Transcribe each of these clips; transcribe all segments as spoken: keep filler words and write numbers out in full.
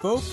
Unfocused.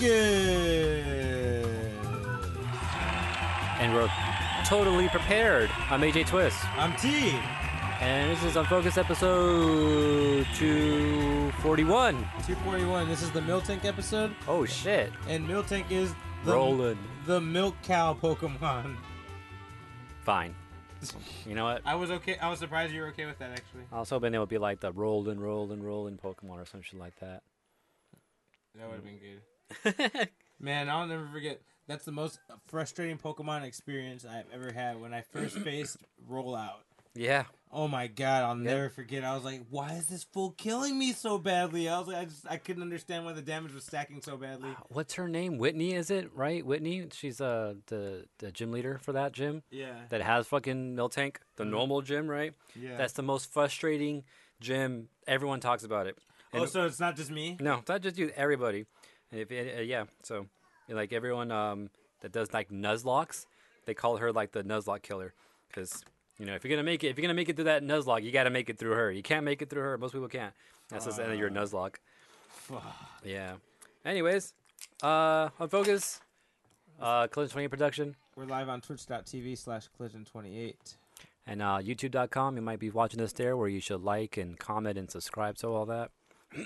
And we're totally prepared. I'm A J Twist. I'm T. And this is Unfocused episode two forty-one. two forty-one. This is the Miltank episode. Oh, shit. And Miltank is the, Rollin'. the milk cow Pokemon. Fine. You know what? I was okay. I was surprised you were okay with that, actually. I was hoping it would be like the Rollin', Rollin', Rollin' Pokemon or some shit like that. That would have been good. Man, I'll never forget. That's the most frustrating Pokemon experience I've ever had when I first faced Rollout. Yeah. Oh my god, I'll Yeah. never forget. I was like, why is this fool killing me so badly? I was like, I just I couldn't understand why the damage was stacking so badly. What's her name? Whitney, is it? Right? Whitney? She's uh, the, the gym leader for that gym Yeah. that has fucking Miltank, the normal gym, right? Yeah. That's the most frustrating gym. Everyone talks about it. Oh, And- so it's not just me? No, it's not just you. Everybody. And if it, uh, yeah, so like everyone um, that does like Nuzlocks, they call her like the Nuzlocke killer, because you know if you're gonna make it, if you're gonna make it through that Nuzlocke, you got to make it through her. You can't make it through her. Most people can't. That's just the end of your Nuzlocke. Yeah. Anyways, uh, on Focus, uh, Collision twenty-eight production, We're live on twitch.tv slash collision twenty-eight. and uh, YouTube dot com. You might be watching this there, where you should like and comment and subscribe. So all that.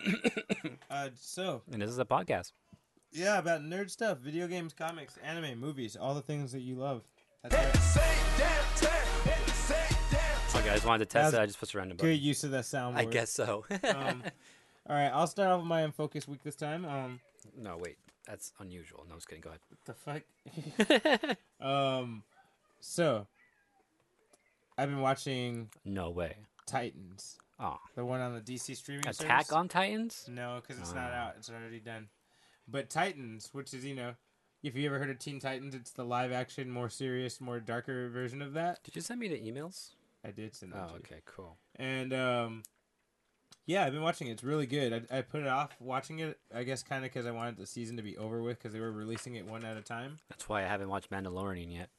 Uh, so, And this is a podcast. yeah, about nerd stuff, video games, comics, anime, movies, all the things that you love. That's right. Okay, I just wanted to test That's it. I just pushed a random Good button. use of that soundboard. I guess so. um, all right, I'll start off with my Unfocused week this time. Um, No, wait. That's unusual. No, just kidding. Go the fuck? ahead. um, so, I've been watching No way. Titans, Oh. the one on the D C streaming Attack service. on Titans? No, because it's not Oh. out. It's already done. But Titans, which is, you know, if you ever heard of Teen Titans, it's the live action, more serious, more darker version of that. Did you send me the emails? I did send that Oh, to you. okay, cool. And, um, yeah, I've been watching it. It's really good. I, I put it off watching it, I guess, kind of because I wanted the season to be over with because they were releasing it one at a time. That's why I haven't watched Mandalorian yet.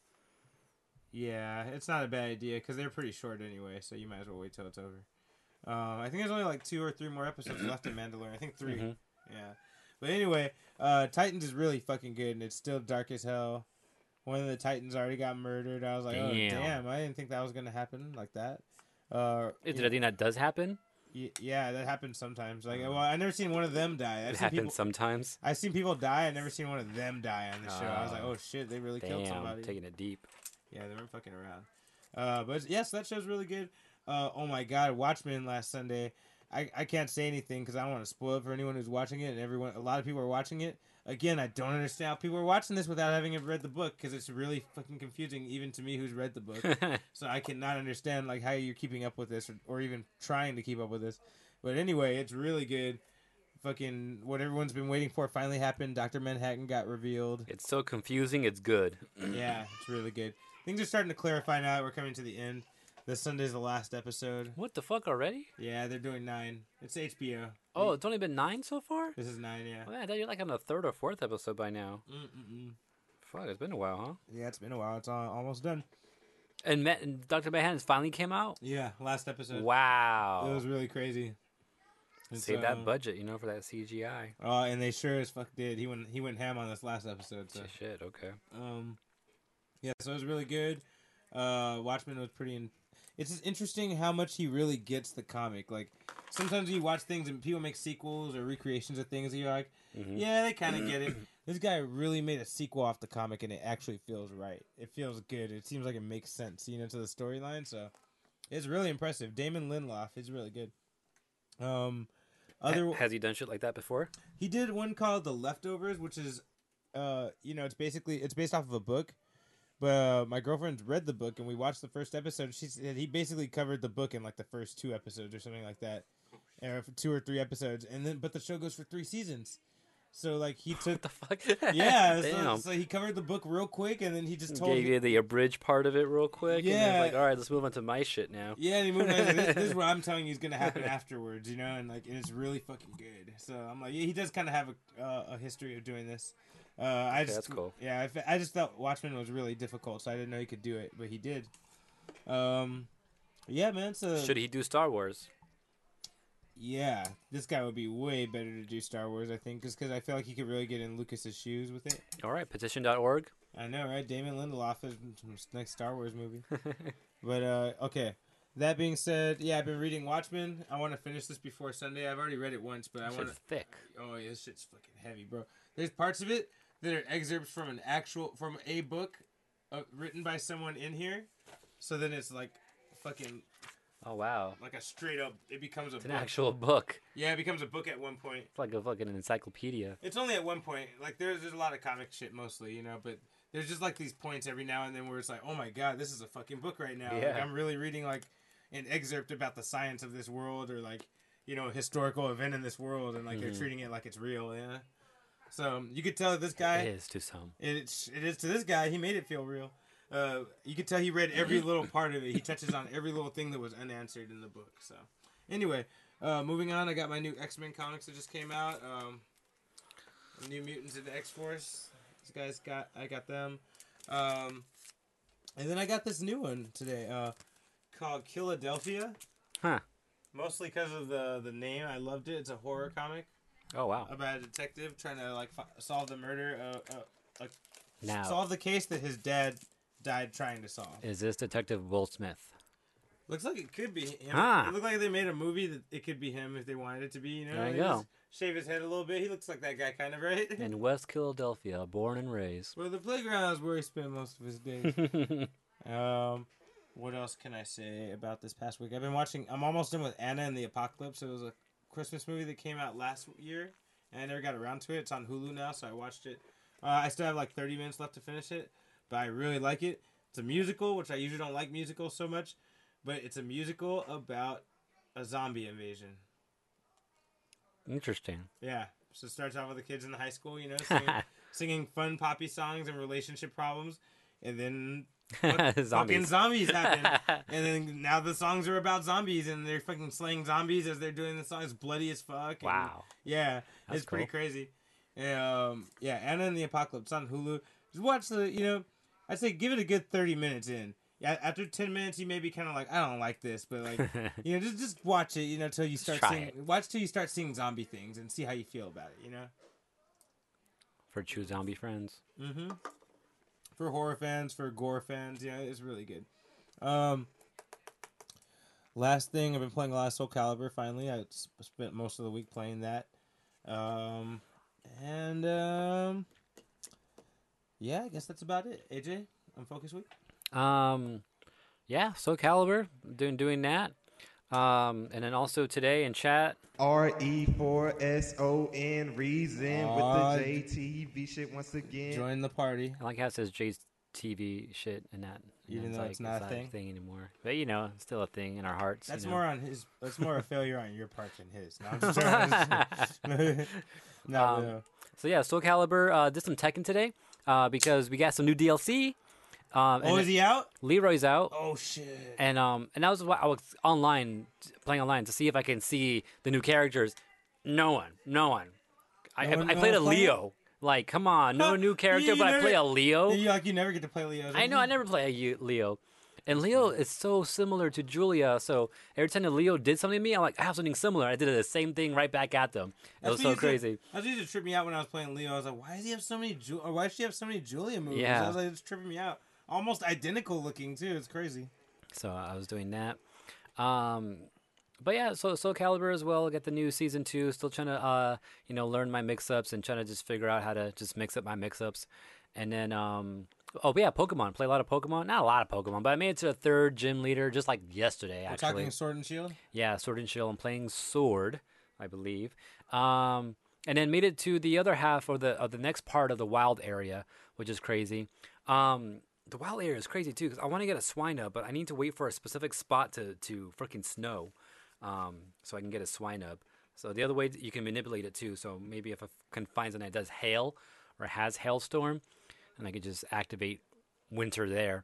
Yeah, it's not a bad idea because they're pretty short anyway, so you might as well wait till it's over. Um, I think there's only like two or three more episodes left in Mandalorian. I think three. Mhm. Yeah. But anyway, uh, Titans is really fucking good, and it's still dark as hell. One of the Titans already got murdered. I was like, oh, Damn. damn. I didn't think that was going to happen like that. Uh, Is you it a thing that does happen? y- yeah, that happens sometimes. Like, well, I never seen one of them die. I've It seen happens people, sometimes. I've seen people die. I never seen one of them die on the show. I was like, Oh. oh shit, they really killed Damn, somebody. taking it deep. Yeah, they weren't fucking around. Uh, but yes, yeah, so that show's really good. Uh, oh my god, Watchmen last Sunday. I, I can't say anything because I don't want to spoil it for anyone who's watching it, and everyone, a lot of people are watching it. Again, I don't understand how people are watching this without having read the book because it's really fucking confusing, even to me who's read the book. So I cannot understand like how you're keeping up with this, or, or even trying to keep up with this. But anyway, it's really good. Fucking what everyone's been waiting for finally happened. Doctor Manhattan got revealed. It's so confusing, it's good. Yeah, it's really good. Things are starting to clarify now that we're coming to the end. This Sunday's the last episode. What the fuck already? Yeah, they're doing nine. It's H B O. Oh, it's only been nine so far? This is nine, yeah. Well, I thought you're like on the third or fourth episode by now. Mm-mm-mm. Fuck, it's been a while, huh? Yeah, it's been a while. It's all, almost done. And, Ma- and Doctor Manhattan finally came out? Yeah, last episode. Wow. It was really crazy. And Save so- that budget, you know, for that C G I. Oh, and they sure as fuck did. He went he went ham on this last episode. So, Shit, okay. um, yeah, so it was really good. Uh, Watchmen was pretty. In- it's just interesting how much he really gets the comic. Like sometimes you watch things and people make sequels or recreations of things, and you're like, Mhm. yeah, they kind of get it. This guy really made a sequel off the comic, and it actually feels right. It feels good. It seems like it makes sense, you know, to the storyline. So it's really impressive. Damon Lindelof is really good. Um, other Ha- has he done shit like that before? he did one called The Leftovers, which is, uh, you know, it's basically it's based off of a book. But uh, my girlfriend read the book, and we watched the first episode. She said he basically covered the book in like the first two episodes or something like that, or two or three episodes, and then but the show goes for three seasons. So like he What took the fuck? yeah, so, Damn. so he covered the book real quick, and then he just told Gave me, you the abridged part of it real quick. And Yeah. then like, all right, let's move on to my shit now. yeah, and he moved on. to, This, this is what I'm telling you is gonna happen afterwards, you know, and like and it's really fucking good. So I'm like, yeah, he does kind of have a uh, a history of doing this. Uh, I Okay, just, that's cool. Yeah, I, fe- I just thought Watchmen was really difficult, so I didn't know he could do it, but he did. Um, yeah, man. So Should he do Star Wars? yeah, this guy would be way better to do Star Wars, I think, just because I feel like he could really get in Lucas's shoes with it. All right, petition dot org. I know, right? Damon Lindelof is next Star Wars movie. But, uh, okay. That being said, yeah, I've been reading Watchmen. I want to finish this before Sunday. I've already read it once, but I want to... thick. Oh, yeah, this shit's fucking heavy, bro. There's parts of it that are excerpts from an actual... From a book uh, written by someone in here. So then it's like fucking... Oh, wow. Like a straight up... It becomes a It's book. an actual book. Yeah, it becomes a book at one point. It's like a fucking encyclopedia. It's only at one point. Like, there's, there's a lot of comic shit mostly, you know, but... There's just like these points every now and then where it's like, oh my god, this is a fucking book right now. Yeah. Like, I'm really reading like an excerpt about the science of this world or like, you know, a historical event in this world, and like Mhm. they're treating it like it's real. Yeah. So you could tell this guy. It is to some. It's it is to this guy. He made it feel real. Uh, you could tell he read every little part of it. He touches on every little thing that was unanswered in the book. So anyway, uh, moving on. I got my new X-Men comics that just came out. Um, New Mutants of the X-Force. These guys got, I got them. Um, and then I got this new one today, uh, called Philadelphia. Huh. Mostly because of the, the name. I loved it. It's a horror comic Oh, wow. about a detective trying to, like, fi- solve the murder, uh, uh, like, Now, solve the case that his dad died trying to solve. is this Detective Will Smith? Looks like it could be him. Ah. It looked like they made a movie that it could be him if they wanted it to be, you know? There you They go. just shave his head a little bit. He looks like that guy, kind of, right? In West Philadelphia, born and raised. Well, the playground is where he spent most of his days. um, what else can I say about this past week? I've been watching. I'm almost done with Anna and the Apocalypse. It was a Christmas movie that came out last year, and I never got around to it. It's on Hulu now, so I watched it. Uh, I still have like thirty minutes left to finish it, but I really like it. It's a musical, which I usually don't like musicals so much, but it's a musical about a zombie invasion. Interesting. Yeah. So it starts off with the kids in the high school, you know, singing, singing fun poppy songs and relationship problems, and then fucking Zombies. zombies happen. And then now the songs are about zombies, and they're fucking slaying zombies as they're doing the song. It's bloody as fuck. and- Wow. yeah, That's it's pretty cool. crazy. Um, yeah, Anna and the Apocalypse on Hulu. Just watch the, you know, I'd say give it a good thirty minutes in. Yeah, after ten minutes, you may be kind of like, I don't like this, but like, you know, just just watch it, you know, till you start Try seeing, it. watch till you start seeing zombie things and see how you feel about it, you know. For true zombie friends. Mm-hmm. For horror fans, for gore fans, yeah, it's really good. Um, last thing, I've been playing a lot of Soul Calibur. Finally, I s- spent most of the week playing that. Um, and um, yeah, I guess that's about it. A J, on Focus Week. Um, yeah, Soul Calibur, doing doing that. Um, and then also today in chat, R E four S O N reason Aw, with the J T V shit once again. Join the party. I like how it says J's T V shit and that. and Even though it's not a thing? anymore. But you know, it's still a thing in our hearts. That's you know. more on his. That's more a failure on your part than his. No, I'm just trying. no, Um, no. So yeah, Soul Calibur uh, did some Tekken today uh, because we got some new D L C. Um, Oh, and is he out? Leroy's out. Oh shit. And um and that was what I was online playing online to see if I can see the new characters. No one, no one. I No I, one- I no played a one playing? Leo. Like, come on, no Huh, new character, you but I never- play a Leo. You, like you never get to play Leo. I know I never play a U- Leo, and Leo is so similar to Julia. So every time the Leo did something to me, I'm like, I have something similar. I did the same thing right back at them. It That's was what so used to- crazy. That's what used to trip me out when I was playing Leo. I was like, why does he have so many? Ju- or why does she have so many Julia moves? Yeah. I was like, it's tripping me out. Almost identical looking too. It's crazy. So I was doing that. Um, but yeah, so Soul Calibur as well. Got the new season two. Still trying to, uh, you know, learn my mix-ups and trying to just figure out how to just mix up my mix-ups. And then, um, oh but yeah, Pokemon. Play a lot of Pokemon. Not a lot of Pokemon, but I made it to a third gym leader just like yesterday. We're Actually, talking Sword and Shield. yeah, Sword and Shield. I'm playing Sword, I believe. Um, and then made it to the other half of the of the next part of the wild area, which is crazy. Um, the wild area is crazy too because I want to get a Swinub, but I need to wait for a specific spot to to freaking snow, um, so I can get a Swinub. So the other way you can manipulate it too. So maybe if I can find something that does hail or has hailstorm, and I could just activate winter there.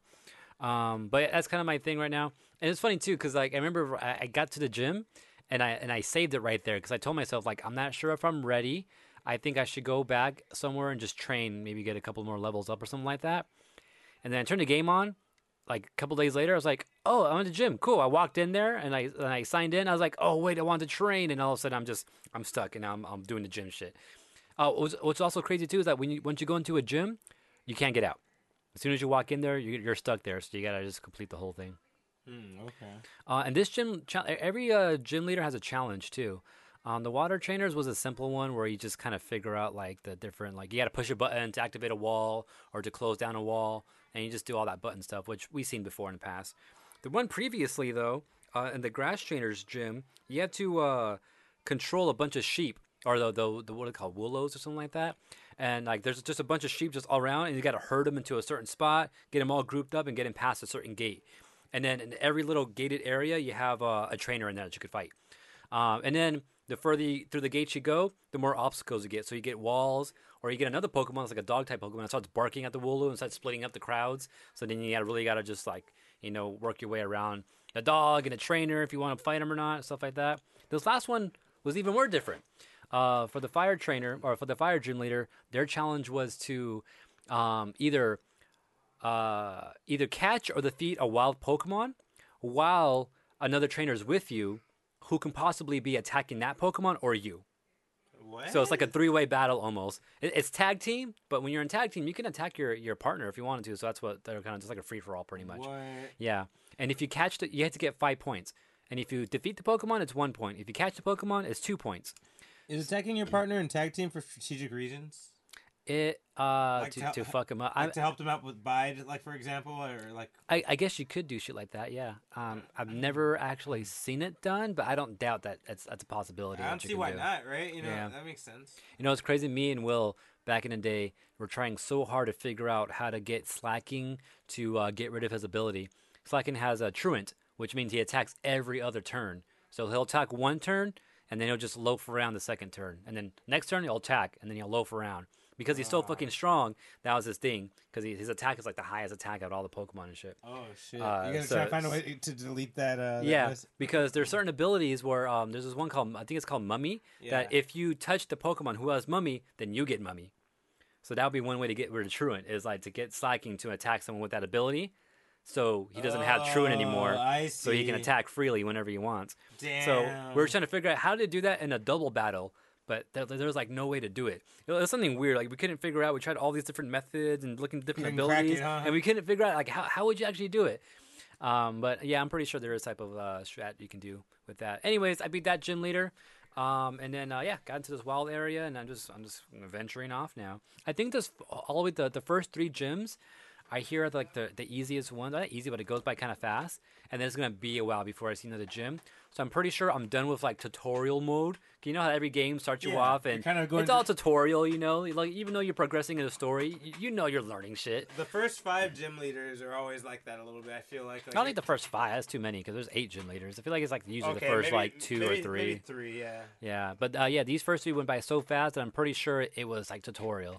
Um, but that's kind of my thing right now. And it's funny too because like I remember I, I got to the gym and I and I saved it right there because I told myself like I'm not sure if I'm ready. I think I should go back somewhere and just train, maybe get a couple more levels up or something like that. And then I turned the game on, like a couple days later, I was like, oh, I'm at the gym. Cool. I walked in there and I and I signed in. I was like, oh wait, I want to train, and all of a sudden I'm just I'm stuck and now I'm I'm doing the gym shit. Uh, what's, what's also crazy too is that when you once you go into a gym, you can't get out. As soon as you walk in there, you're, you're stuck there. So you gotta just complete the whole thing. Mm, okay. Uh, and this gym, cha- every uh, gym leader has a challenge too. Um, the water trainers was a simple one where you just kind of figure out like the different, like you got to push a button to activate a wall or to close down a wall, and you just do all that button stuff, which we've seen before in the past. The one previously though, uh, in the grass trainers gym, you had to uh, control a bunch of sheep, or the, the the what are they called, willows or something like that. And like there's just a bunch of sheep just all around, and you got to herd them into a certain spot, get them all grouped up, and get them past a certain gate. And then in every little gated area, you have uh, a trainer in there that you could fight. Um, and then the further through the gates you go, the more obstacles you get. So you get walls, or you get another Pokemon that's like a dog type Pokemon that starts barking at the Wooloo and starts splitting up the crowds. So then you gotta really gotta just like, you know, work your way around the dog and a trainer if you want to fight him or not, stuff like that. This last one was even more different. Uh, for the fire trainer or for the fire gym leader, their challenge was to um, either uh, either catch or defeat a wild Pokemon while another trainer is with you, who can possibly be attacking that Pokemon or you. What? So it's like a three-way battle almost. It, it's tag team, but when you're in tag team, you can attack your, your partner if you wanted to. So that's what they're kind of just like a free-for-all pretty much. What? Yeah. And if you catch the, you have to get five points. And if you defeat the Pokemon, it's one point. If you catch the Pokemon, it's two points. Is attacking your partner in tag team for strategic reasons? It uh Like to, to- to fuck him up. Like I, to help them out with bide, like for example, or like. I I guess you could do shit like that. Yeah. Um, I've never actually seen it done, but I don't doubt that that's that's a possibility. I don't that you see can why do. not, right? You know, Yeah. that makes sense. You know, it's crazy. Me and Will, back in the day, were trying so hard to figure out how to get Slacking to uh, get rid of his ability. Slacking has a Truant, which means he attacks every other turn. So he'll attack one turn, and then he'll just loaf around the second turn. And then next turn, he'll attack, and then he'll loaf around. Because he's so fucking strong, that was his thing. Because his attack is like the highest attack out of all the Pokemon and shit. Oh shit! Uh, you gotta so try to find a it's- way to delete that. Uh, that Yeah, list. because there's certain abilities where um, there's this one called, I think it's called Mummy, that Yeah. if you touch the Pokemon who has Mummy, then you get Mummy. So that would be one way to get rid of Truant, is like to get Slacking to attack someone with that ability, so he doesn't have Truant anymore, Oh, I so he can see. attack freely whenever he wants. Damn. So we were trying to figure out how to do that in a double battle, but there, there was like no way to do it. It was something weird. Like we couldn't figure out. We tried all these different methods and looking at different Couldn't crack abilities, it, huh? and we couldn't figure out like how how would you actually do it. Um, but yeah, I'm pretty sure there is type of uh, strat you can do with that. Anyways, I beat that gym leader, um, and then uh, yeah, got into this wild area, and I'm just I'm just venturing off now. I think this all the way the the first three gyms, I hear are like the the easiest ones. Not easy, but it goes by kind of fast, and then it's gonna be a while before I see another gym. So I'm pretty sure I'm done with like tutorial mode. You know how every game starts you Yeah, off you're and kinda going it's all through- tutorial, you know. Like even though you're progressing in the story, you, you know you're learning shit. The first five gym leaders are always like that a little bit. I feel like. like I don't think the first five. That's too many because there's eight gym leaders. I feel like it's like usually okay, the first maybe- like two maybe- or three. Maybe three, yeah. Yeah, but uh, yeah, these first three went by so fast that I'm pretty sure it was like tutorial.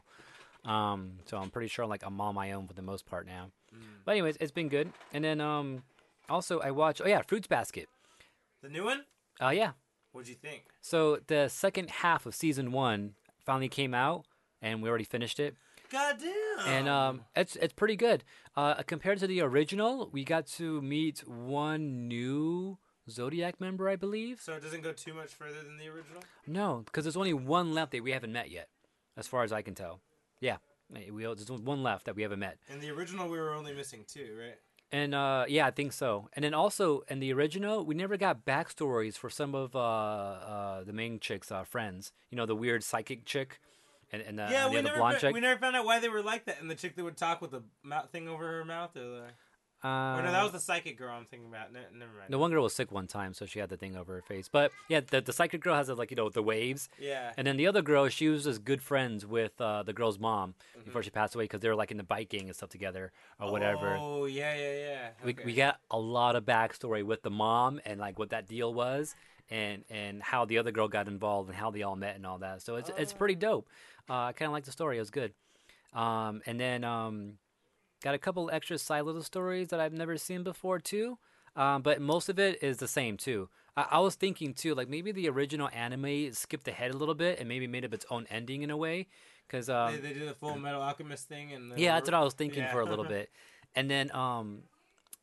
Um, so I'm pretty sure like I'm on my own for the most part now. Mm. But anyways, it's been good. And then um, also I watched. Oh yeah, Fruits Basket. The new one? Uh, yeah. What'd you think? So the second half of season one finally came out, and we already finished it. Goddamn. And um, it's it's pretty good. Uh, compared to the original, we got to meet one new Zodiac member, I believe. So it doesn't go too much further than the original? No, because there's only one left that we haven't met yet, as far as I can tell. Yeah, we there's one left that we haven't met. In the original, we were only missing two, right? And uh, yeah, I think so. And then also in the original, we never got backstories for some of uh, uh, the main chick's uh, friends. You know, the weird psychic chick, and and, uh, yeah, and the we other never, blonde fa- chick. we never found out why they were like that. And the chick that would talk with the mouth thing over her mouth, or the... Uh, or no, that was the psychic girl I'm thinking about. Ne- never mind. the one girl was sick one time, so she had the thing over her face. But yeah, the the psychic girl has like you know the waves, Yeah. and then the other girl, she was just good friends with uh, the girl's mom before she passed away because they were like in the bike gang and stuff together or whatever. Oh, yeah, yeah, yeah. We Okay. we got a lot of backstory with the mom and like what that deal was, and and how the other girl got involved and how they all met and all that. So it's it's pretty dope. Uh, I kind of like the story. It was good. Um, and then um, got a couple extra side little stories that I've never seen before too. Um, but most of it is the same too. I, I was thinking too, like maybe the original anime skipped ahead a little bit and maybe made up its own ending in a way, because um, they, they did the Full Metal Alchemist thing, and the, yeah, that's what I was thinking yeah. for a little bit. And then um,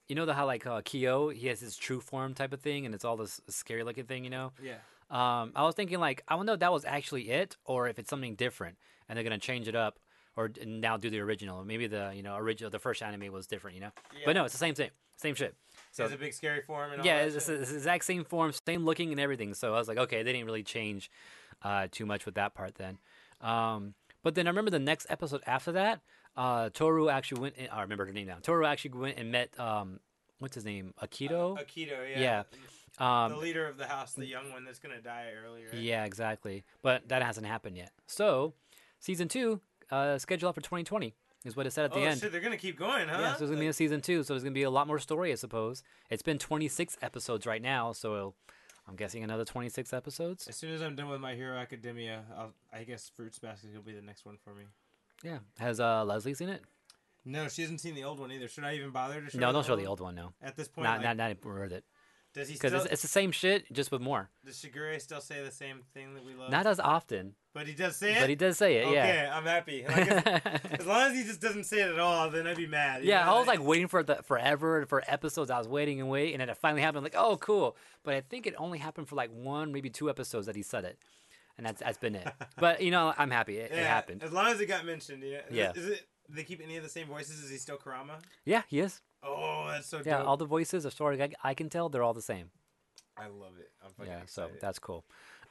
you know the how like uh, Kyo, he has his true form type of thing, and it's all this scary looking thing, you know. Yeah. Um, I was thinking like I don't know if that was actually it or if it's something different, and they're gonna change it up or d- now do the original. Maybe the you know original the first anime was different, you know. Yeah. But no, it's the same thing, same shit. So So it's a big scary form and all yeah, that it's, shit? it's the exact same form, same looking and everything. So I was like, okay, they didn't really change uh, too much with that part then. Um, but then I remember the next episode after that, uh, Toru actually went. In, I remember her name now. Toru actually went and met um, what's his name, Akito. Uh, Akito, yeah. Yeah. The Um, leader of the house, the young one that's gonna die early, right? yeah, exactly. But that hasn't happened yet. So season two, uh, scheduled out for twenty twenty is what it said at the Oh end. shit, they're gonna keep going, huh? Yeah, so there's gonna be a season two. So there's gonna be a lot more story, I suppose. It's been twenty-six episodes right now, so I'm guessing another twenty-six episodes. As soon as I'm done with My Hero Academia, I'll, I guess Fruits Basket will be the next one for me. Yeah. Has uh, Leslie seen it? No, she hasn't seen the old one either. Should I even bother to show No, her don't the show old the one? old one. No, At this point, not like, not not worth it. does he Because still? it's, it's the same shit, just with more. Does Shigure still say the same thing that we love? Not as often, but he does say it. but he does say it. Okay, Yeah. I'm happy. Like, as, as long as he just doesn't say it at all, then I'd be mad. you Yeah, know? I was like waiting for the forever for episodes. I was waiting and waiting, and then it finally happened. Like, oh, cool. But I think it only happened for like one, maybe two episodes that he said it, and that's that's been it. But you know, I'm happy it, yeah, it happened. As long as it got mentioned, yeah. Is Yeah. It, is it? Do they keep any of the same voices? Is he still Kurama? Yeah, he is. Oh, that's so Yeah, dope. all the voices, as far as I, I can tell, they're all the same. I love it. I'm fucking Yeah, so excited. that's cool.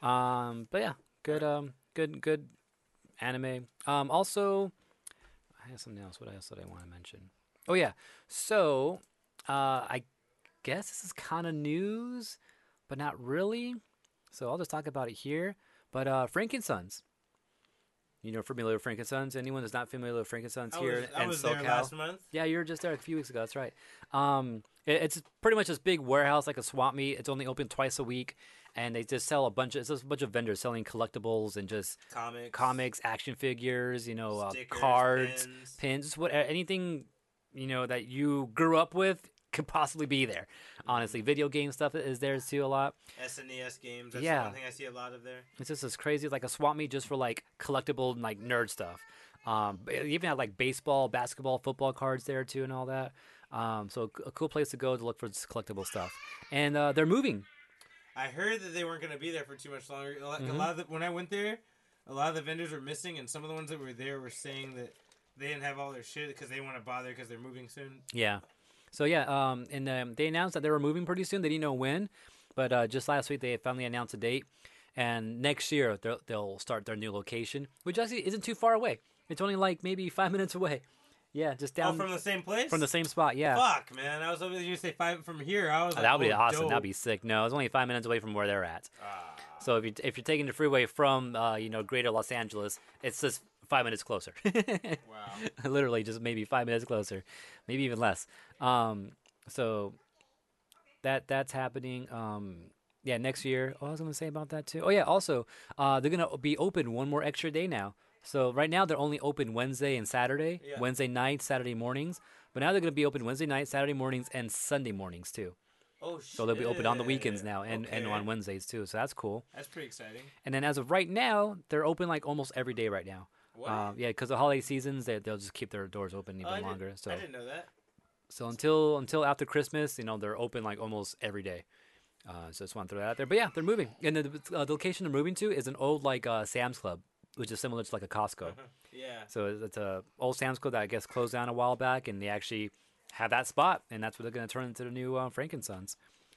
Um, but yeah, good, um, good, good anime. Um, also, I have something else. What else did I want to mention? Oh yeah, so uh, I guess this is kind of news, but not really. So I'll just talk about it here. But uh, Frankensons. You know, familiar with Frankensons? Anyone that's not familiar with Frankensons I here was, I in was SoCal? there last month. Yeah, you were just there a few weeks ago. That's right. Um, it, it's pretty much this big warehouse, like a swap meet. It's only open twice a week, and they just sell a bunch of it's just a bunch of vendors selling collectibles and just Comics. comics, action figures, you know, uh, Stickers, cards, pins. pins, what anything you know that you grew up with could possibly be there. Honestly, video game stuff is there too a lot. S N E S games. That's Yeah. the one thing I see a lot of there. It's just as crazy like a swap meet just for like collectible like nerd stuff. Um, they even have like baseball, basketball, football cards there too, and all that. Um, so a cool place to go to look for this collectible stuff. And uh, they're moving. I heard that they weren't going to be there for too much longer. A lot, a Mhm. lot of the, when I went there, a lot of the vendors were missing, and some of the ones that were there were saying that they didn't have all their shit because they want to bother because they're moving soon. Yeah. So yeah, um, and um, they announced that they were moving pretty soon. They didn't know when, but uh, just last week they finally announced a date, and next year they'll, they'll start their new location, which actually isn't too far away. It's only like maybe five minutes away. Yeah, just down oh, from the same place? from the same spot. Yeah, Fuck, man. I was hoping you say five from here. I was like, that would be oh, awesome. dope. That'd be sick. No, it's only five minutes away from where they're at. Ah. So if you if you're taking the freeway from uh, you know Greater Los Angeles, it's just five minutes closer. Wow. Literally, just maybe five minutes closer, maybe even less. Um, so that that's happening. Um, yeah, next year. Oh, I was gonna say about that too. Oh yeah, also uh, they're gonna be open one more extra day now. So right now they're only open Wednesday and Saturday, Yeah. Wednesday night, Saturday mornings. But now they're gonna be open Wednesday night, Saturday mornings, and Sunday mornings too. Oh, shit. So they'll be open on the weekends now and, and Okay. on Wednesdays too. So that's cool. That's pretty exciting. And then as of right now, they're open like almost every day right now. What? Um, yeah, because the holiday seasons, they, they'll just keep their doors open even Oh, I didn't- longer. So I didn't know that. so until until after Christmas, you know, they're open like almost every day. Uh, so just want to throw that out there. But yeah, they're moving, and the, uh, the location they're moving to is an old like uh, Sam's Club, which is similar to like a Costco. Yeah. So it's- it's a old Sam's Club that I guess closed down a while back, and they actually have that spot, and that's what they're going to turn into the new uh, Frankensons.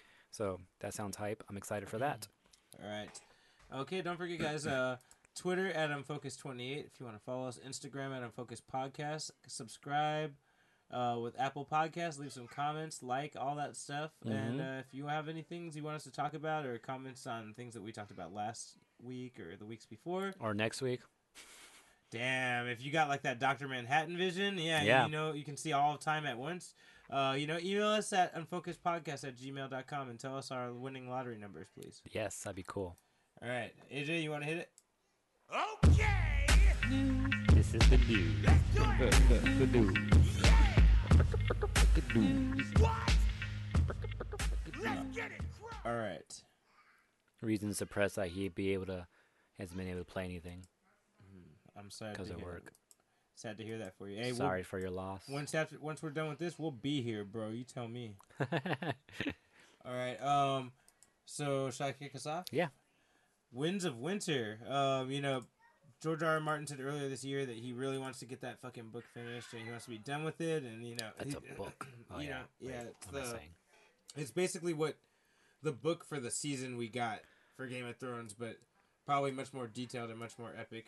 So that sounds hype. I'm excited for that. All right. Okay, don't forget, guys. Uh, Twitter at Unfocus twenty-eight if you want to follow us. Instagram at Unfocus Podcast. Subscribe uh, with Apple Podcasts. Leave some comments, like all that stuff. And uh, if you have any things you want us to talk about or comments on things that we talked about last week or the weeks before, Or next week. damn, if you got like that Doctor Manhattan vision, yeah, Yeah. you know, you can see all of time at once. Uh, you know, email us at unfocusedpodcast at gmail dot com and tell us our winning lottery numbers, please. Yes, that'd be cool. All right, A J, you want to hit it? Okay. This is the news. The news. What? Let's get it. Crunk. All right. Reasons to press that he'd be able to, hasn't been able to play anything I'm sorry. because to of hear work. Sad to hear that for you. Hey, Sorry for your loss. We'll, once after once we're done with this, we'll be here, bro. You tell me. All right. Um. So should I kick us off? Yeah. Winds of Winter. Um. You know, George R. R. Martin said earlier this year that he really wants to get that fucking book finished and he wants to be done with it. And you know, That's he, a book. Oh, you yeah. know, yeah. Wait, It's what am I the. saying? It's basically what the book for the season we got for Game of Thrones, but probably much more detailed and much more epic.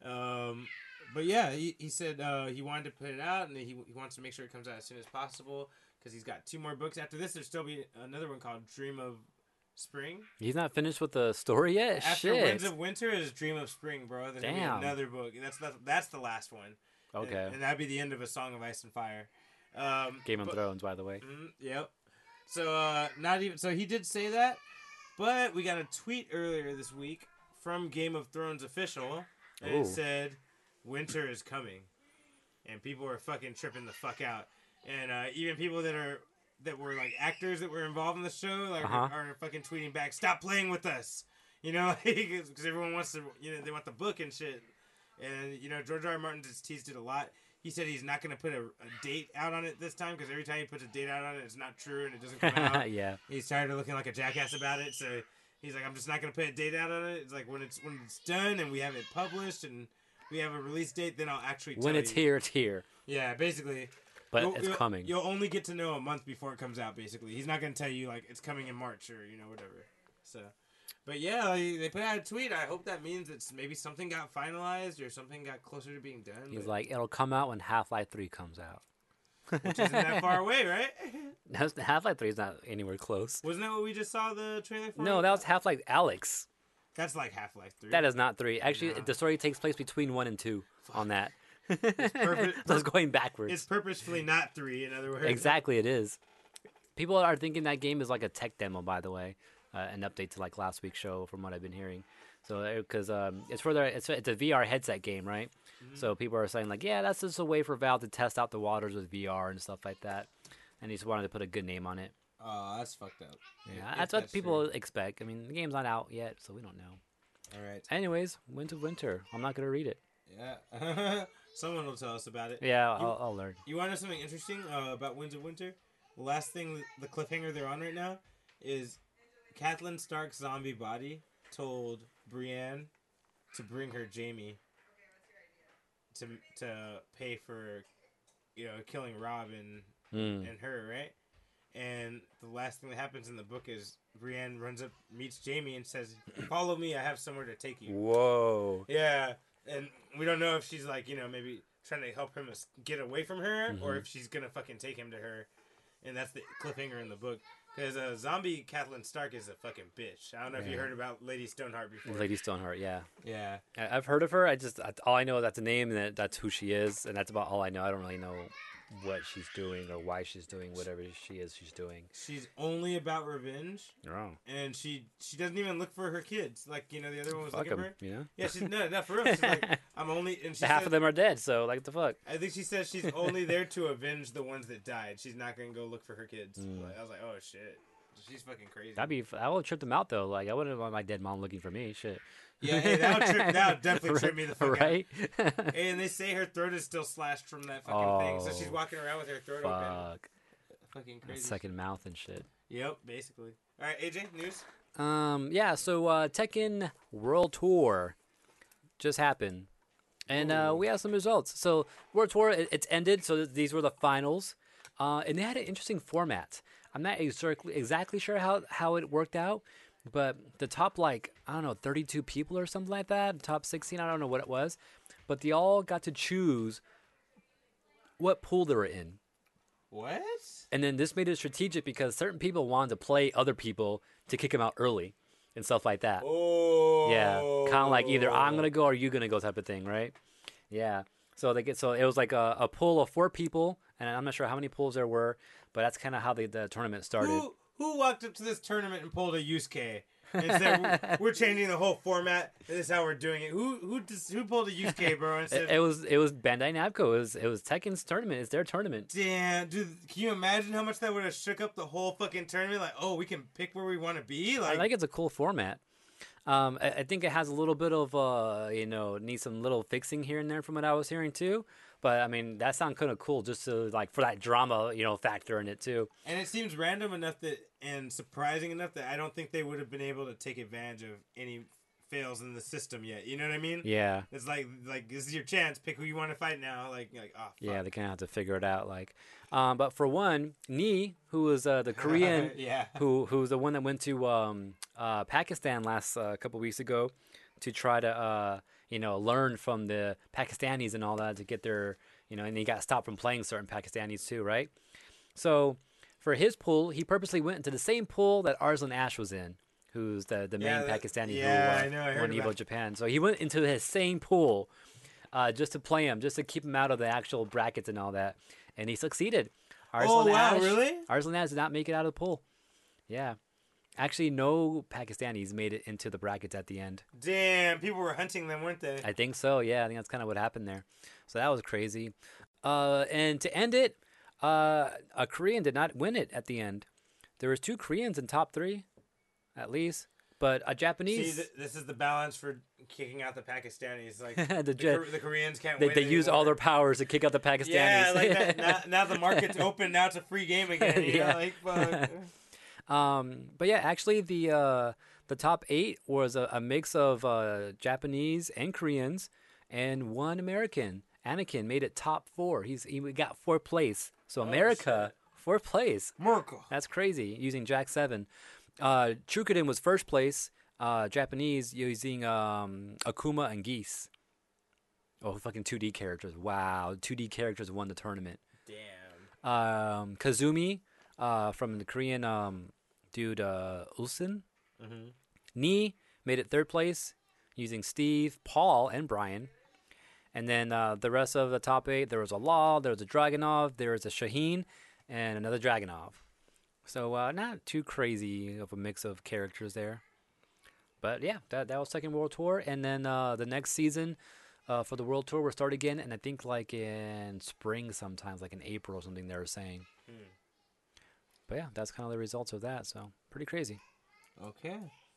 Um, but yeah, he, he said uh, he wanted to put it out, and he, he wants to make sure it comes out as soon as possible because he's got two more books. After this, there'll still be another one called Dream of Spring. He's not finished with the story yet? After Shit. Winds of Winter is Dream of Spring, bro. There's gonna be Damn. another book. That's the, that's the last one. Okay. And, and that'd be the end of A Song of Ice and Fire. Um, Game of but- Thrones, by the way. Mm, yep. So uh, not even so he did say that, but we got a tweet earlier this week from Game of Thrones official, and Ooh. it said, "Winter is coming," and people were fucking tripping the fuck out, and uh, even people that are that were like actors that were involved in the show like Uh-huh. are, are fucking tweeting back, "Stop playing with us," you know, because everyone wants to, you know, they want the book and shit, and you know George R. R. Martin just teased it a lot. He said he's not going to put a, a date out on it this time because every time he puts a date out on it, it's not true and it doesn't come out. Yeah. He's tired of looking like a jackass about it, so he's like, I'm just not going to put a date out on it. It's like when it's when it's done and we have it published and we have a release date, then I'll actually tell When it's you. here, it's here. Yeah, basically. But You'll- it's you'll- coming. You'll only get to know a month before it comes out, basically. He's not going to tell you, like, it's coming in March or, you know, whatever. So... But yeah, like, they put out a tweet. I hope that means it's maybe something got finalized or something got closer to being done. He's but- like, it'll come out when Half-Life three comes out. which isn't that far away, right? That's- Half-Life three is not anywhere close. Wasn't that what we just saw the trailer for? No, that was Half-Life Alex. That's like Half-Life three. That is not three. Actually, No. the story takes place between one and two on that. perfect- so it's going backwards. It's purposefully not three, in other words. Exactly, it is. People are thinking that game is like a tech demo, by the way, uh, an update to like last week's show, from what I've been hearing. So, because um, it's for their, it's it's a V R headset game, right? Mm-hmm. So people are saying like, yeah, that's just a way for Valve to test out the waters with V R and stuff like that. And he just wanted to put a good name on it. Oh, that's fucked up. Yeah, If that's what people true. expect. I mean, the game's not out yet, so we don't know. All right. Anyways, Winter Winter. I'm not gonna read it. Yeah. Someone will tell us about it. Yeah, You- I'll, I'll learn. You want to know something interesting uh, about Winds of Winter? The last thing, the cliffhanger they're on right now, is Catelyn Stark's zombie body told Brienne to bring her Jaime to to pay for, you know, killing Rob and Mm. and her, right? And the last thing that happens in the book is Brienne runs up, meets Jaime, and says, "Follow me. I have somewhere to take you." Whoa. Yeah, and we don't know if she's like, you know, maybe trying to help him es- get away from her, or Mhm. if she's gonna fucking take him to her, and that's the cliffhanger in the book. Because uh, zombie Catelyn Stark is a fucking bitch. I don't know if you Yeah. heard about Lady Stoneheart before. Lady Stoneheart, yeah. Yeah, I- I've heard of her. I just I- all I know is that's a name and that, that's who she is, and that's about all I know. I don't really know what she's doing or why she's doing whatever she is she's doing. she's only about revenge, Oh, and she she doesn't even look for her kids. Like, you know, the other one was fuck looking for them, her. you know. Yeah, she's no, not for real. She's like, I'm only, and she Half said, of them are dead, so like the fuck. I think she says she's only there to avenge the ones that died. She's not gonna go look for her kids. Mm. Like, I was like, oh shit, she's fucking crazy. That'd be. I would trip them out though. Like I wouldn't want my dead mom looking for me. Shit. Yeah, hey, that would trip- that would definitely trip me the fuck out. right? Hey, and they say her throat is still slashed from that fucking thing, so she's Oh, walking around with her throat open. Fuck. Fucking That crazy. second mouth and shit. Yep, basically. All right, A J, news. Um. Yeah. So uh, Tekken World Tour just happened, and uh, Ooh. we have some results. So World Tour it, it's ended. So th- these were the finals, uh, and they had an interesting format. I'm not exactly exactly sure how how it worked out, but the top like I don't know thirty-two people or something like that. Top sixteen. I don't know what it was, but they all got to choose what pool they were in. What? And then this made it strategic because certain people wanted to play other people to kick them out early and stuff like that. Oh. Yeah, kind of like either I'm gonna go or you gonna go type of thing, right? Yeah. So they get so it was like a, a pool of four people, and I'm not sure how many pools there were, but that's kind of how the, the tournament started. Who who walked up to this tournament and pulled a Yusuke and said, "We're- "We're changing the whole format. And this is how we're doing it." Who who just, who pulled a Yusuke, bro? And said, It, it was it was Bandai Namco. It was it was Tekken's tournament. It's their tournament. "Damn, dude, can you imagine how much that would have shook up the whole fucking tournament? Like, oh, we can pick where we want to be. I Like, think it's a cool format. Um, I, I think it has a little bit of uh, you know, needs some little fixing here and there from what I was hearing too. But I mean, that sounds kind of cool, just to like for that drama, you know, factor in it too. And it seems random enough that and surprising enough that I don't think they would have been able to take advantage of any fails in the system yet. You know what I mean? Yeah, It's like like this is your chance. Pick who you want to fight now. Like like oh fuck. yeah, they kind of have to figure it out. Like, um, but for one, Ni, who was uh, the Korean, yeah. who who's the one that went to um, uh, Pakistan last uh, couple weeks ago to try to uh, you know learn from the Pakistanis and all that to get their you know, and he got stopped from playing certain Pakistanis too, right? So for his pool, he purposely went into the same pool that Arslan Ash was in, who's the the Yeah, main that- Pakistani yeah, I who know, I uh, heard won about Evo it. Japan. So he went into his same pool uh, just to play him, just to keep him out of the actual brackets and all that, and he succeeded. Arslan Oh, wow, Ash, really? Arslan Ash did not make it out of the pool. Yeah. Actually, no Pakistanis made it into the brackets at the end. Damn, people were hunting them, weren't they? I think so. Yeah, I think that's kind of what happened there. So that was crazy. Uh, and to end it, uh, a Korean did not win it at the end. There was two Koreans in top three, at least, but a See, Japanese. th- this is the balance for kicking out the Pakistanis. Like The the, Ja- Kor- the Koreans can't they win they use all their anymore. powers to kick out the Pakistanis. Yeah, like that, now, now the market's open. Now it's a free game again. You Yeah. know, like fuck. Um, but yeah, actually, the uh, the top eight was a, a mix of uh, Japanese and Koreans, and one American. Anakin made it top four. He's he got fourth place. So America, fourth place. Merkel. That's crazy. Using Jack seven. Uh, Chukuden was first place. Uh, Japanese using um, Akuma and Geese. Oh, fucking two D characters. Wow, two D characters won the tournament. Damn. Um, Kazumi uh, from the Korean um, dude uh, Ulsan. Mm-hmm. Ni made it third place using Steve, Paul, and Brian. And then uh, the rest of the top eight, there was a Law, there was a Dragonov, there was a Shaheen, and another Dragonov. So uh, not too crazy of a mix of characters there. But yeah, that that was Second World Tour. And then uh, the next season uh, for the World Tour will start again, and I think like in spring sometimes, like in April or something they were saying. Hmm. But yeah, that's kind of the results of that. So pretty crazy. Okay.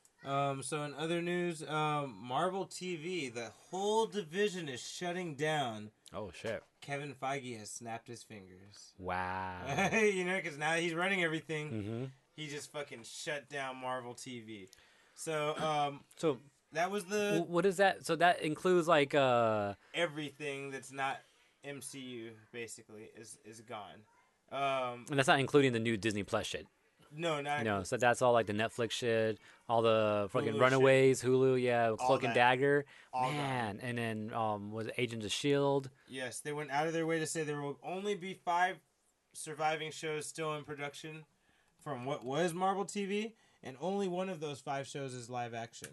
Um, so in other news, um, Marvel T V, the whole division is shutting down. Oh shit! Kevin Feige has snapped his fingers. Wow. You know, because now he's running everything. hmm He just fucking shut down Marvel T V. So um, So that was w- the what is that? So that includes like uh everything that's not M C U basically is is gone. Um, and that's not including the new Disney Plus shit. no, not No, so that's all like the Netflix shit, all the fucking Hulu Runaways, Hulu, yeah, Cloak and that. Dagger, All man, and then um was it Agents of Shield? Yes, they went out of their way to say there will only be five surviving shows still in production from what was Marvel T V, and only one of those five shows is live action.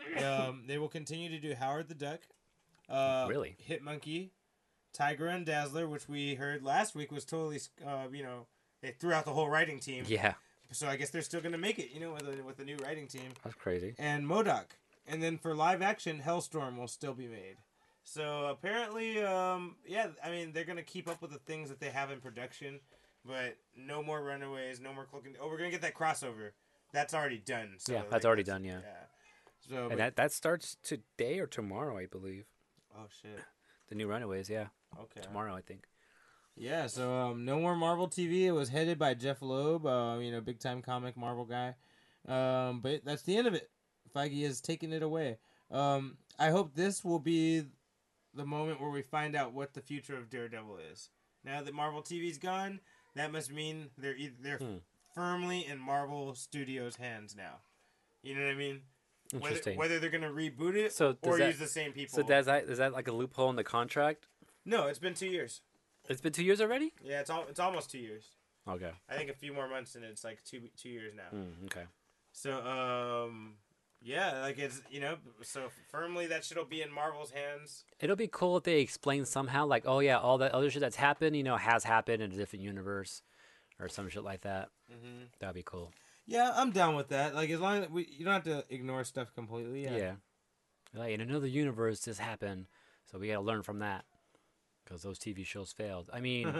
Um, they will continue to do Howard the Duck, uh, Really? Hit Monkey, Tiger and Dazzler, which we heard last week was totally, uh, you know, they threw out the whole writing team. Yeah, So I guess they're still gonna make it, you know, with a, with the new writing team. that's crazy. And MODOK. And then for live action, Hellstorm will still be made. So apparently, um, yeah, I mean, they're going to keep up with the things that they have in production, but no more Runaways, no more Cloak and... Oh, we're going to get that crossover. That's already done. So, Yeah, like, that's already done, yeah. Yeah. So, but- And that that starts today or tomorrow, I believe. oh, shit. The new Runaways, yeah, Okay. tomorrow, I think. Yeah, so um, no more Marvel T V. It was headed by Jeff Loeb, uh, you know, big-time comic Marvel guy. Um, but that's the end of it. Feige has taken it away. Um, I hope this will be the moment where we find out what the future of Daredevil is. Now that Marvel T V's gone, that must mean they're either, they're Hmm. firmly in Marvel Studios' hands now. You know what I mean? Whether, Interesting. whether they're gonna reboot it So does or that- use the same people. So that's that, is that like a loophole in the contract? no, it's been two years. It's been two years already. Yeah, it's all it's almost two years. Okay. I think a few more months and it's like two two years now. Mm, okay. So um yeah, like it's you know so firmly that shit'll be in Marvel's hands. It'll be cool if they explain somehow, like, oh yeah, all that other shit that's happened, you know, has happened in a different universe, or some shit like that. Mm-hmm. That'd be cool. Yeah, I'm down with that. Like as long as we you don't have to ignore stuff completely. Yeah. Yeah. Like in another universe, this happened, so we gotta learn from that, because those T V shows failed. I mean,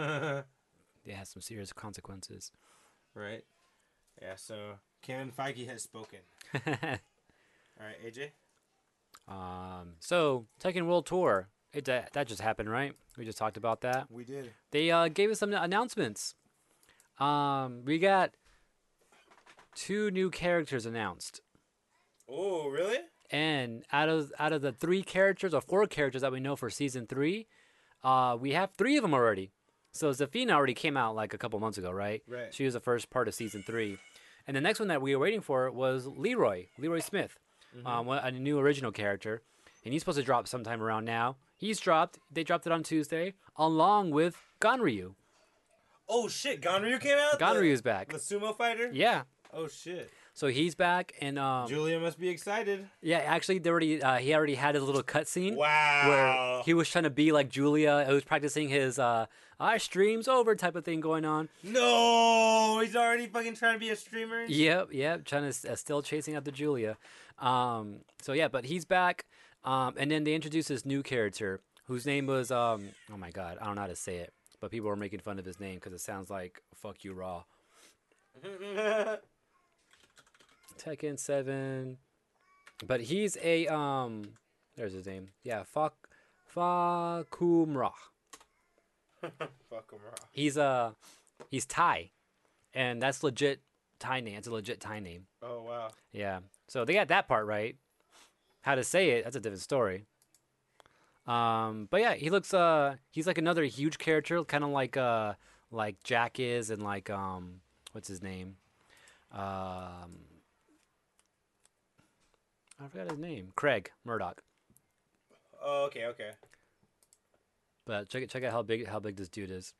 they had some serious consequences. Right. Yeah. So Kevin Feige has spoken. All right, A J. um. So, Tekken World Tour. It that that just happened, right? We just talked about that. We did. They uh, gave us some announcements. Um, we got two new characters announced, Oh, really? and out of out of the three characters or four characters that we know for season three, uh, we have three of them already. So Zafina already came out like a couple months ago, right? Right. She was the first part of season three, and the next one that we were waiting for was Leroy, Leroy Smith, um, one- a new original character, and he's supposed to drop sometime around now. He's dropped. They dropped it on Tuesday, along with Ganryu. Oh shit, Ganryu came out. Ganryu's the, back. The sumo fighter. Yeah. Oh shit. So he's back, and um, Julia must be excited. yeah, actually, they already uh, he already had a little cutscene Wow. where he was trying to be like Julia. He was practicing his uh, "our stream's over" type of thing going on. No, he's already fucking trying to be a streamer. and shit? Yep, yep, trying to uh, still chasing after Julia. Um, so yeah, but he's back, um, and then they introduced this new character whose name was um, oh my god, I don't know how to say it, but people were making fun of his name because it sounds like "fuck you raw." Tekken seven, but he's a um. There's his name. Yeah, fuck, Fakumra. Fuck him raw. He's uh, he's Thai, and that's legit Thai name. It's a legit Thai name. Oh wow. Yeah. So they got that part right. How to say it? That's a different story. Um, but yeah, he looks uh, he's like another huge character, kind of like uh, like Jack is, and like um, what's his name? Um. I forgot his name. Craig Murdoch. Oh okay okay. But check it. Check out how big how big this dude is.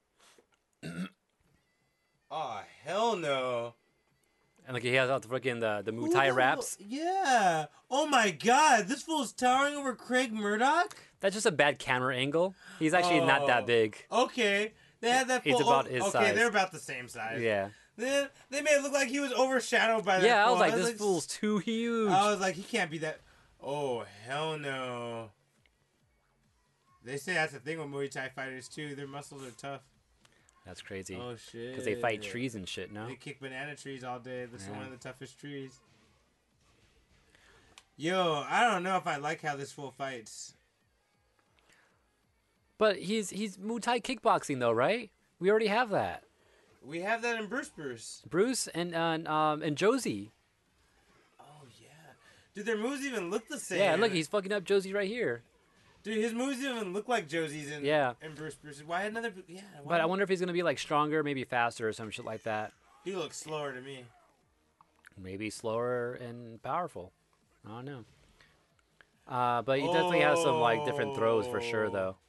Oh hell no. And like he has all the freaking the the Who Muay Thai the wraps. hell- Yeah. Oh my god, this fool's towering over Craig Murdoch. That's just a bad camera angle. He's actually not Oh. that big. Okay. They had that. He's fool- about oh, his okay, size. they're about the same size. Yeah. They, they made it look like he was overshadowed by that. Yeah. I fool. was like, this fool's too huge. I was like, he can't be that. Oh hell no. They say that's the thing with Muay Thai fighters too. Their muscles are tough. That's crazy. Oh shit. Because they fight trees and shit. No. They kick banana trees all day. This is Yeah. one of the toughest trees. Yo, I don't know if I like how this fool fights. But he's he's Muay Thai kickboxing though, right? We already have that. We have that in Bruce Bruce. Bruce and uh, and, um and Josie. Oh yeah. Dude, their moves even look the same. Yeah, look, he's fucking up Josie right here. Dude, his moves even look like Josie's in Yeah. in Bruce Bruce. Why another? Yeah. Why? But I wonder if he's gonna be like stronger, maybe faster or some shit like that. He looks slower to me. Maybe slower and powerful. I don't know. Uh, but he definitely has some like different throws for sure Oh. though.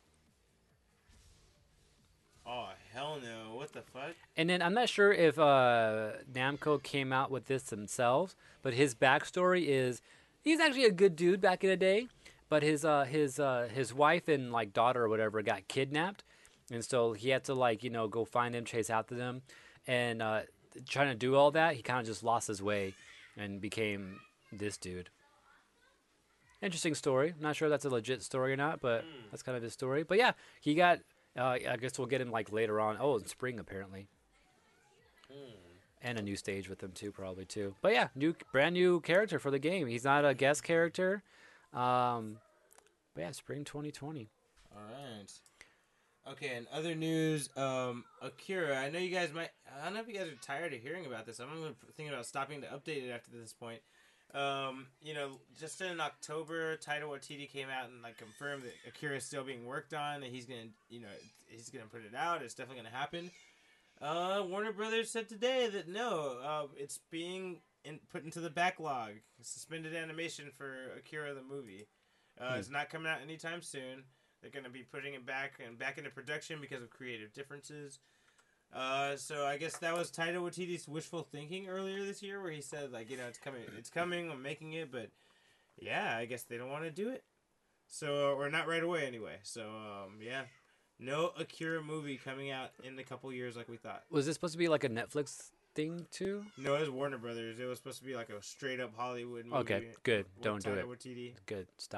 Oh hell no! What the fuck? And then I'm not sure if uh, Namco came out with this themselves, but his backstory is he's actually a good dude back in the day, but his uh, his uh, his wife and like daughter or whatever got kidnapped, and so he had to like you know go find them, chase after them, and uh, trying to do all that, he kind of just lost his way and became this dude. Interesting story. Not sure if that's a legit story or not, but that's kind of his story. But yeah, he got. Uh, I guess we'll get him like later on. Oh, in spring apparently. And a new stage with him too, probably too. But yeah, new, brand new character for the game. He's not a guest character. Um, but yeah, spring twenty twenty. All right. Okay, and other news, um, Akira. I know you guys might. I don't know if you guys are tired of hearing about this. I'm even thinking about stopping to update it after this point. Um, you know, just in October, Taika Waititi came out and like confirmed that Akira is still being worked on. That he's gonna, you know, he's gonna put it out. It's definitely gonna happen. Uh, Warner Brothers said today that no, uh, it's being in, put into the backlog, suspended animation for Akira the movie. Uh, Hmm. It's not coming out anytime soon. They're going to be putting it back and back into production because of creative differences. Uh, so I guess that was Taika Waititi's wishful thinking earlier this year, where he said like, you know, it's coming, it's coming, I'm making it, but yeah, I guess they don't want to do it. So or not right away anyway. So um, yeah, no Akira movie coming out in a couple years like we thought. Was this supposed to be like a Netflix thing too? No, it was Warner Brothers. It was supposed to be like a straight up Hollywood movie. Okay, good. with Don't do Taika it. Waititi. Good. Stop.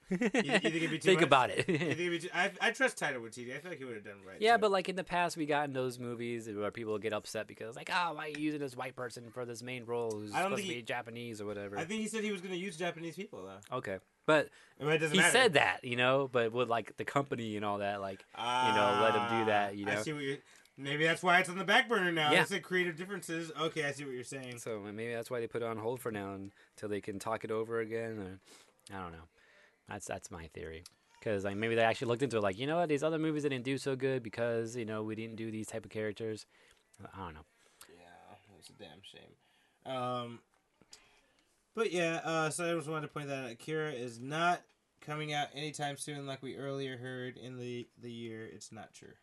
You, you think it'd be too Think much? about You think it. it'd be too, I, I trust Taika Waititi. I feel like he would have done right. Yeah, too. but like in the past, we got in those movies where people get upset because like, oh, why are you using this white person for this main role who's I don't supposed to think be he- Japanese or whatever? I think he said he was going to use Japanese people though. Okay, but I mean, it doesn't he matter. said that, you know, but with like the company and all that, like, you know, let him do that, you Ah, I know. see what you're. Maybe that's why it's on the back burner now. Yeah. It's like creative differences. Okay, I see what you're saying. So maybe that's why they put it on hold for now until they can talk it over again. Or, I don't know. That's that's my theory. Because like maybe they actually looked into it, like, you know what, these other movies didn't do so good because, you know, we didn't do these type of characters. I don't know. Yeah, it's a damn shame. Um, but yeah, uh, so I just wanted to point that out. Akira is not coming out anytime soon, like we earlier heard in the the year. It's not true.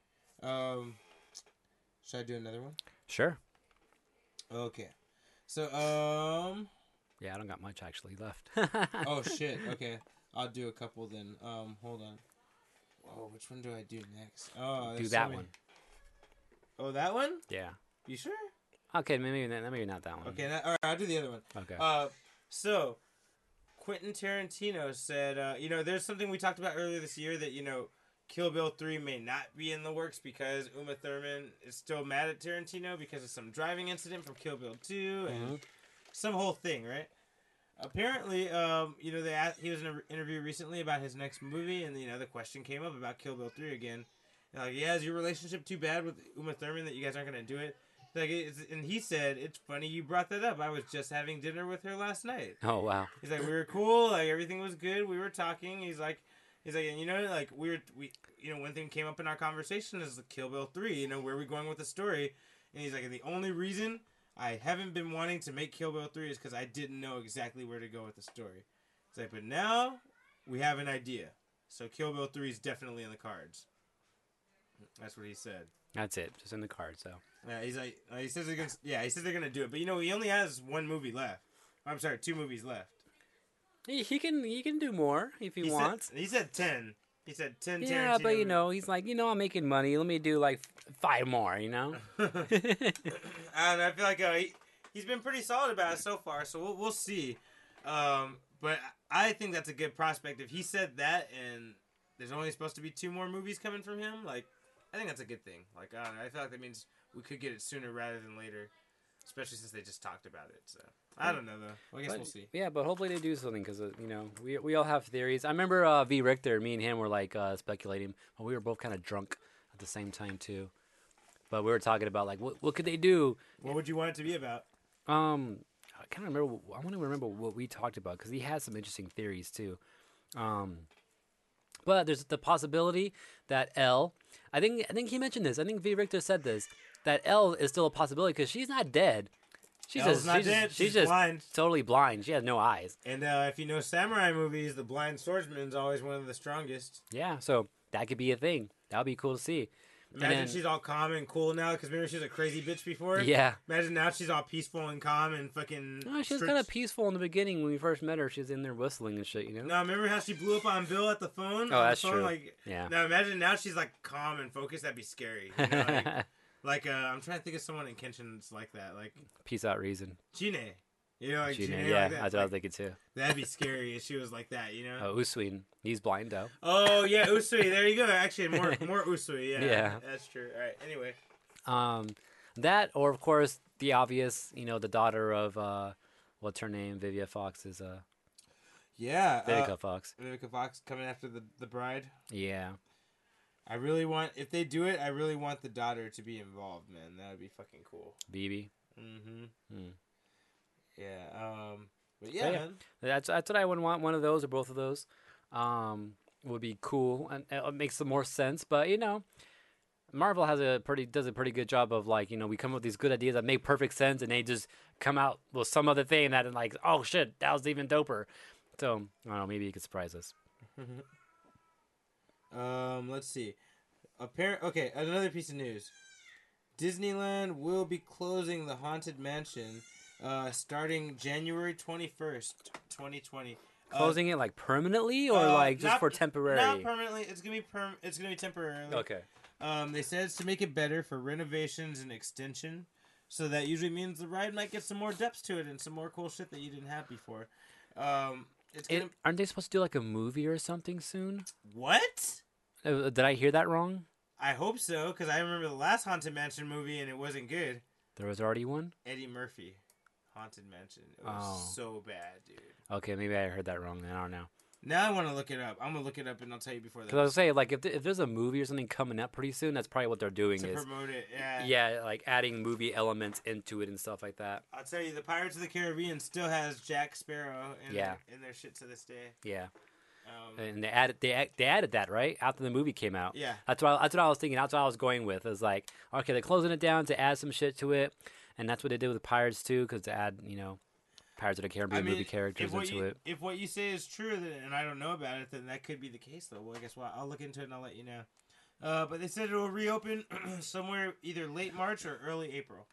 Um, should I do another one? Sure. Okay. So um, Yeah, I don't got much actually left. oh shit. Okay, I'll do a couple then. Um, hold on. Oh, which one do I do next? Oh, Do there's so that many- one. Oh, that one? Yeah. You sure? Okay, maybe maybe not that one. Okay, now, all right, I'll do the other one. Okay. Uh, so Quentin Tarantino said, uh, you know, there's something we talked about earlier this year that, you know, Kill Bill three may not be in the works because Uma Thurman is still mad at Tarantino because of some driving incident from Kill Bill two and Mhm. some whole thing, right? Apparently, um, you know, they asked, he was in an interview recently about his next movie, and you know, the question came up about Kill Bill three again. And like, yeah, is your relationship too bad with Uma Thurman that you guys aren't gonna do it? Like, it's, and he said, "It's funny you brought that up. I was just having dinner with her last night." Oh wow. He's like, "We were cool. Like everything was good. We were talking." He's like, "He's like, and you know, like we were, we, you know, one thing came up in our conversation is the Kill Bill three. You know, where are we going with the story?" And he's like, "And the only reason I haven't been wanting to make Kill Bill three is because I didn't know exactly where to go with the story." He's like, "But now we have an idea. So Kill Bill three is definitely in the cards." That's what he said. That's it. Just in the card. So. Yeah, he's like, uh, he says they're gonna, yeah, he says they're gonna do it, but you know, he only has one movie left. I'm sorry, two movies left. He, he can he can do more if he, He wants. Said, he said ten. He said ten. Yeah, Tarantino but you movies. know, he's like, you know, I'm making money. Let me do like f- five more. You know. And I feel like uh, he, he's been pretty solid about it so far, so we'll we'll see. Um, but I think that's a good prospect. If he said that, and there's only supposed to be two more movies coming from him, like I think that's a good thing. Like I, don't know, I feel like that means we could get it sooner rather than later, especially since they just talked about it. So I don't know though. Well, I guess But, we'll see. Yeah, but hopefully they do something because uh, you know we we all have theories. I remember uh, V Richter, me and him were like uh, speculating. Well, we were both kind of drunk at the same time too, but we were talking about like what what could they do? What would you want it to be about? Um, I can't remember. I want to remember what we talked about because he has some interesting theories too. Um, but there's the possibility that Elle. I think I think he mentioned this. I think V Richter said this that Elle is still a possibility because she's not dead. She's Elle's just not she's, dead, Just, she's she's just blind. totally blind. She has no eyes. And uh, if you know samurai movies, the blind swordsman's always one of the strongest. Yeah, so that could be a thing. That would be cool to see. And Imagine then- she's all calm and cool now, because remember she was a crazy bitch before? Yeah. Imagine now she's all peaceful and calm and fucking... No, she was strict- kind of peaceful in the beginning when we first met her. She was in there whistling and shit, you know? No, remember how she blew up on Bill at the phone? Oh, On the that's phone? true. Like, Yeah. Now imagine now she's like calm and focused. That'd be scary. You know, like, like uh, I'm trying to think of someone in Kenshin's like that. Like Peace out, reason. Gine. You know, like She Gine. knew- yeah, like that. that's what I was Like, thinking too. that'd be scary if she was like that, you know? Oh, Usui, he's blind though. Oh, yeah, Usui. There you go. Actually, more more Usui. Yeah, Yeah. That's true. All right. Anyway. Um, that or of course the obvious, you know, the daughter of uh, what's her name? Vivica Fox is uh, Yeah. Vivica Uh, Fox. Vivica Fox coming after the, the bride. Yeah. I really want, if they do it, I really want the daughter to be involved, man. That would be fucking cool. B B. Mm-hmm. Hmm. Yeah. Um. But yeah, yeah. man. That's that's what I would want. One of those or both of those, um, would be cool and it makes some more sense. But you know, Marvel has a pretty does a pretty good job of like you know we come up with these good ideas that make perfect sense and they just come out with some other thing that is like oh shit that was even doper. So I don't know maybe you could surprise us. Um. Let's see. Apparent. Okay. Another piece of news. Disneyland will be closing the Haunted Mansion, uh, starting January twenty first, twenty twenty. Closing it like permanently or uh, like just not- for temporary. Not permanently. It's gonna be perm. It's gonna be temporarily. Okay. Um, they said it's to make it better for renovations and extension. So that usually means the ride might get some more depth to it and some more cool shit that you didn't have before. Um, It's It, gonna aren't they supposed to do like a movie or something soon? what? Uh, did I hear that wrong? I hope so, because I remember the last Haunted Mansion movie and it wasn't good. There was already one? Eddie Murphy, Haunted Mansion. It was Oh. so bad, dude. Okay, maybe I heard that wrong then. I don't know. Now I want to look it up. I'm gonna look it up and I'll tell you before that. Because I was saying, like, if, th- if there's a movie or something coming up pretty soon, that's probably what they're doing to is, promote it. Yeah. yeah, like adding movie elements into it and stuff like that. I'll tell you, the Pirates of the Caribbean still has Jack Sparrow in, Yeah. their, in their shit to this day. Yeah, Um, and they added they add- they added that right after the movie came out. yeah. That's what I, that's what I was thinking. That's what I was going with. Is like, okay, they're closing it down to add some shit to it, and that's what they did with Pirates too, because to add, you know, Pirates of the Caribbean I mean, movie characters if what into you, it. If what you say is true, then, and I don't know about it, then that could be the case, though. Well, I guess what? I'll look into it and I'll let you know. Uh, but they said it will reopen somewhere either late March or early April.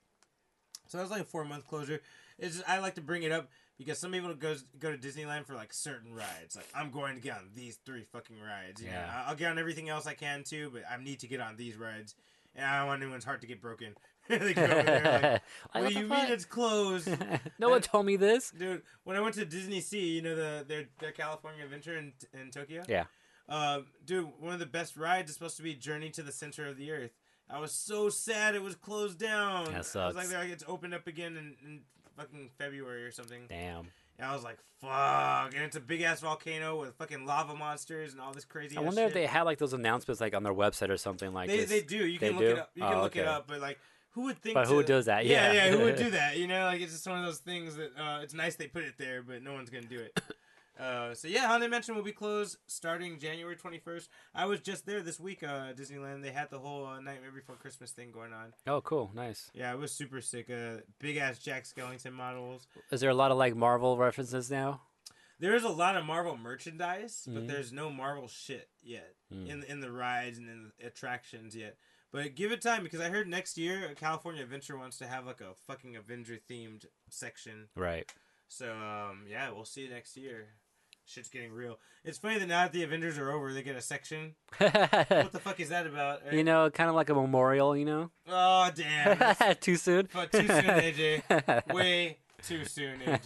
So that's like a four month closure. It's just, I like to bring it up because some people go go to Disneyland for like certain rides. Like I'm going to get on these three fucking rides. You know? Yeah. I'll get on everything else I can too, but I need to get on these rides, and I don't want anyone's heart to get broken. They go over there like, Like, what what do the you fuck? mean it's closed? No one told me this. Dude, when I went to Disney Sea, you know the their their California Adventure in in Tokyo. Yeah. Um, dude, one of the best rides is supposed to be Journey to the Center of the Earth. I was so sad it was closed down. That I was sucks. like, like it's opened up again in, in fucking February or something. Damn. And I was like, fuck. And it's a big ass volcano with fucking lava monsters and all this crazy. I ass wonder shit. if they had like those announcements like on their website or something like They this. they do. You They can look do? it up. You can Oh, look it okay. up, but like. Who would think? But who to- does that? Yeah, Yeah. yeah. Who would do that? You know, like it's just one of those things that uh, it's nice they put it there, but no one's gonna do it. Uh, so yeah, Haunted Mansion will be closed starting January twenty-first. I was just there this week, uh, Disneyland. They had the whole uh, Nightmare Before Christmas thing going on. Oh, cool. Nice. Yeah, it was super sick. Uh, big ass Jack Skellington models. Is there a lot of like Marvel references now? There is a lot of Marvel merchandise, but Mhm. there's no Marvel shit yet Mm. in in the rides and in the attractions yet. But give it time because I heard next year California Adventure wants to have like a fucking Avenger themed section. Right. So um, yeah, we'll see next year. Shit's getting real. It's funny that now that the Avengers are over, they get a section. What the fuck is that about? right? You know, kind of like a memorial, you know? Oh damn! That's Too soon? But too soon, A J. Way too soon, A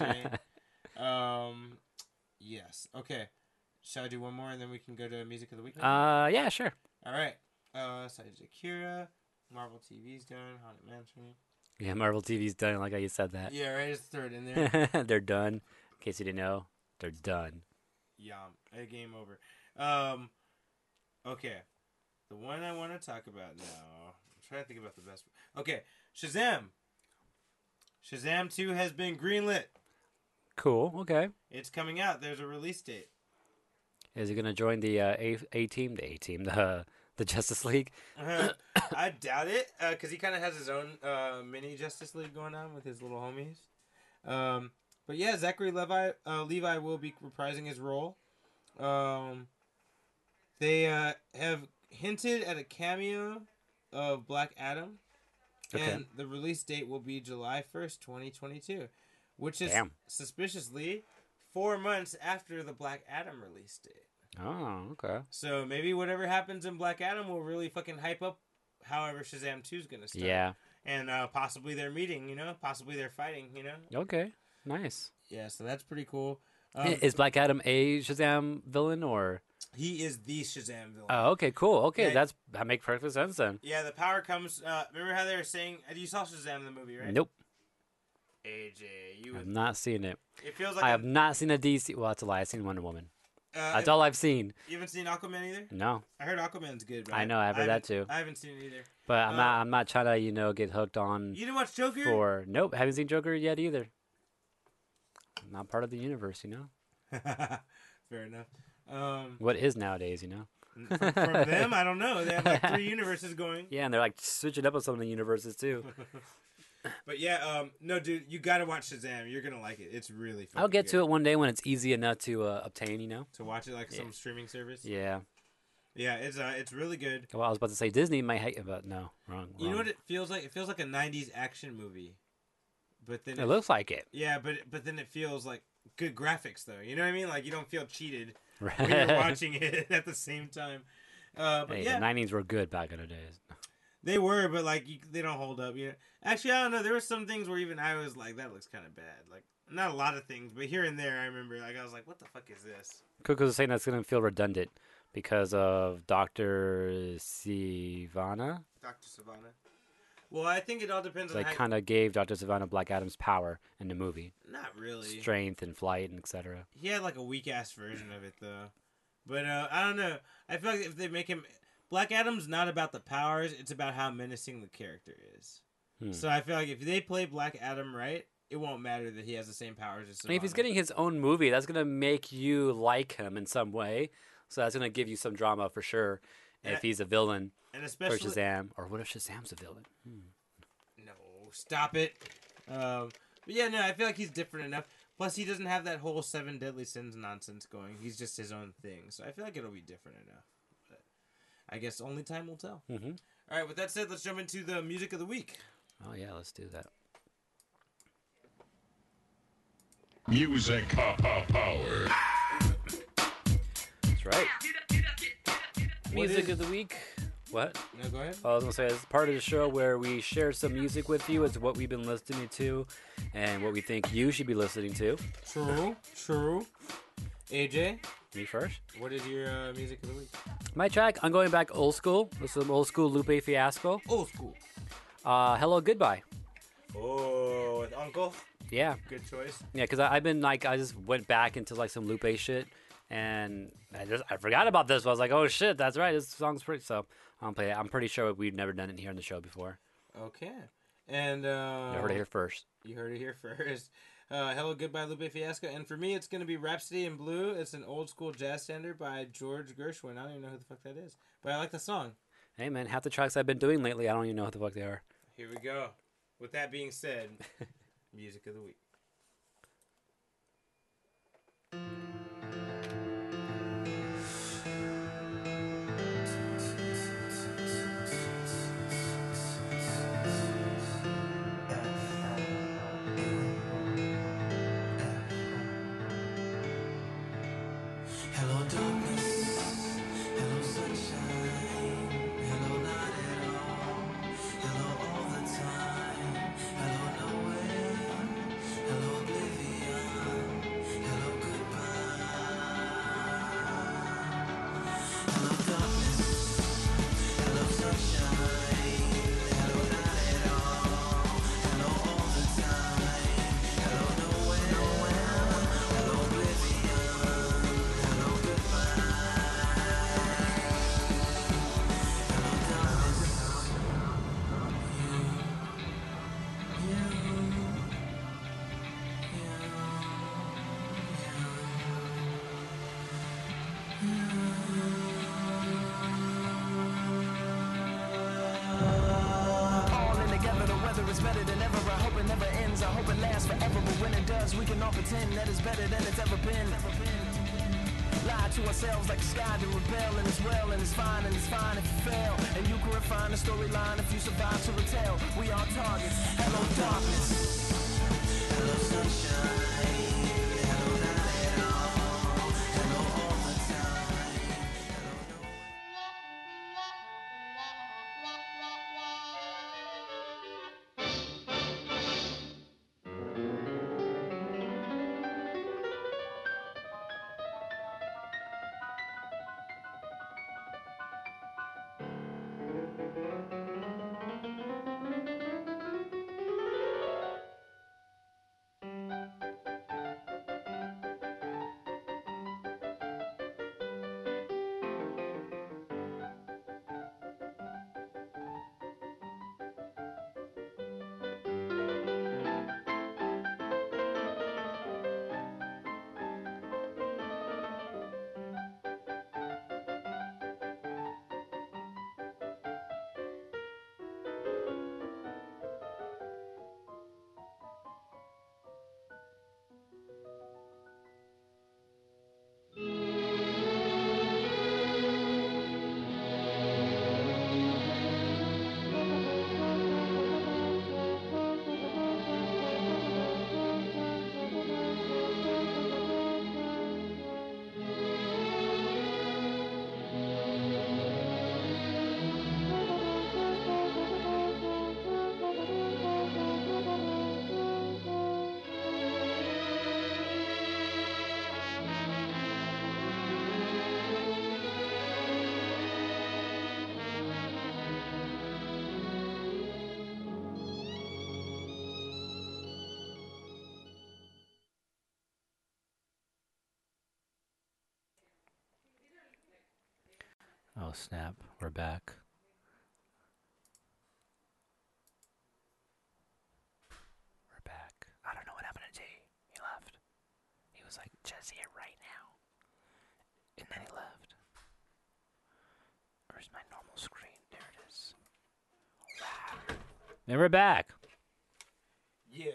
J. Um, yes. Okay. Shall I do one more and then we can go to music of the week? Uh, yeah, sure. All right. Uh, Sayid Akira, Marvel T V's done, Haunted Mansion. Yeah, Marvel T V's done, like how you said that. Yeah, right. Just throw it in there. They're done. In case you didn't know, they're done. Yum. A game over. Um, okay. The one I want to talk about now. I'm trying to think about the best. Okay. Shazam. Shazam two has been greenlit. Cool. Okay. It's coming out. There's a release date. Is he gonna join the uh, A A team? The A team, the the Justice League. Uh, I doubt it, because he kind of has his own uh, mini Justice League going on with his little homies. Um, but yeah, Zachary Levi uh, Levi will be reprising his role. Um, they uh, have hinted at a cameo of Black Adam, Okay. and the release date will be July first, twenty twenty-two, which is Damn. suspiciously four months after the Black Adam release date. Oh, okay. So maybe whatever happens in Black Adam will really fucking hype up however Shazam two is going to start. Yeah. And uh, possibly they're meeting, you know? Possibly they're fighting, you know? Okay. Nice. Yeah, so that's pretty cool. Um, Is Black Adam a Shazam villain or? he is the Shazam villain. Oh, okay, cool. Okay, Yeah. that's that makes perfect sense then. Yeah, the power comes... Uh, remember how they were saying... uh, You saw Shazam in the movie, right? Nope, A J, you... I've not seen it. It feels like... I a- have not seen a D C. Well, that's a lie. I've seen Wonder Woman. uh, That's all I've seen. You haven't seen Aquaman either? No, I heard Aquaman's good, but I know, I've heard that haven't- too. I haven't seen it either. but I'm Uh, not. I'm not trying to, you know, get hooked on You didn't watch Joker? for. Nope, haven't seen Joker yet either. Not part of the universe, you know. Fair enough. Um, What is nowadays, you know? from, from them, I don't know. They have like three universes going. Yeah, and they're like switching up on some of the universes too. But yeah, um, no, dude, you gotta watch Shazam. You're gonna like it. It's really. I'll get to it one day when it's easy enough to uh, obtain, you know. To watch it like Yeah. some streaming service. Yeah. Yeah, it's uh, it's really good. Well, I was about to say Disney might hate it, but no, wrong. You know wrong. what it feels like? It feels like a nineties action movie. But then It looks like it. yeah, but but then it feels like good graphics though. You know what I mean? Like you don't feel cheated Right. when you're watching it at the same time. Uh, but Hey, yeah, the nineties were good back in the days. They were, but like you, they don't hold up. Yeah, actually, I don't know. There were some things where even I was like, that looks kind of bad. Like not a lot of things, but here and there, I remember like I was like, what the fuck is this? Cook was saying that's going to feel redundant because of Doctor Sivana. Doctor Savannah. Well, I think it all depends on Like, how. kind of gave Doctor Savannah Black Adam's power in the movie, Not really. strength and flight and et cetera. He had like a weak ass version of it though, but uh, I don't know. I feel like if they make him Black Adam's not about the powers; it's about how menacing the character is. Hmm. So I feel like if they play Black Adam right, it won't matter that he has the same powers as. I mean, if he's Savannah. getting his own movie, that's going to make you like him in some way. So that's going to give you some drama for sure. And And if he's a villain and for especially Shazam, or what if Shazam's a villain? Hmm. no, stop it. Um, but yeah, no, I feel like he's different enough. Plus, he doesn't have that whole seven deadly sins nonsense going. He's just his own thing. So I feel like it'll be different enough. But I guess only time will tell. Mm-hmm. All right, with that said, let's jump into the music of the week. Oh yeah, let's do that. Music power. That's right. Music is- of the week. What? No, go ahead. I was gonna say it's part of the show where we share some music with you. It's what we've been listening to, and what we think you should be listening to. True, true. A J, Me first. what is your uh, music of the week? My track. I'm going back old school. This is some old school Lupe Fiasco. Old school. Uh, Hello, Goodbye. Oh, with Uncle. Yeah, Good choice. yeah. Because I've been like, I just went back into like some Lupe shit, and I just I forgot about this. I was like, oh shit, that's right. This song's pretty. So I'm play it. I'm pretty sure we've never done it here on the show before. Okay. And uh, You heard it here first. You heard it here first. Uh, Hello, Goodbye, Lupe Fiasco. And for me, it's going to be Rhapsody in Blue. It's an old school jazz standard by George Gershwin. I don't even know who the fuck that is. But I like the song. Hey man, half the tracks I've been doing lately, I don't even know what the fuck they are. Here we go. With that being said, music of the week. Hello darkness, hello sunshine, hello not at all, hello all the time, hello nowhere, hello oblivion, hello goodbye. Hello darkness, hello sunshine, hello not at all, hello all the time, hello nowhere, hello oblivion. Hello, goodbye. Hello, darkness. You, you, All in together, the weather is better than ever. I hope it never ends. I hope it lasts forever. But when it does, we can all pretend that it's better than it's ever been. Lie to ourselves like the sky to rebel, and it's well, and it's fine, and it's fine if you fail. And you can refine the storyline if you survive to retell. We are targets. Hello, darkness. hello, sunshine. Hello, not at all. Hello, all the time. Hello, no. Oh snap, we're back. We're back. I don't know what happened to T. He left. He was like, just here right now. And then he left. Where's my normal screen? There it is. Wow. And we're back. Yeah.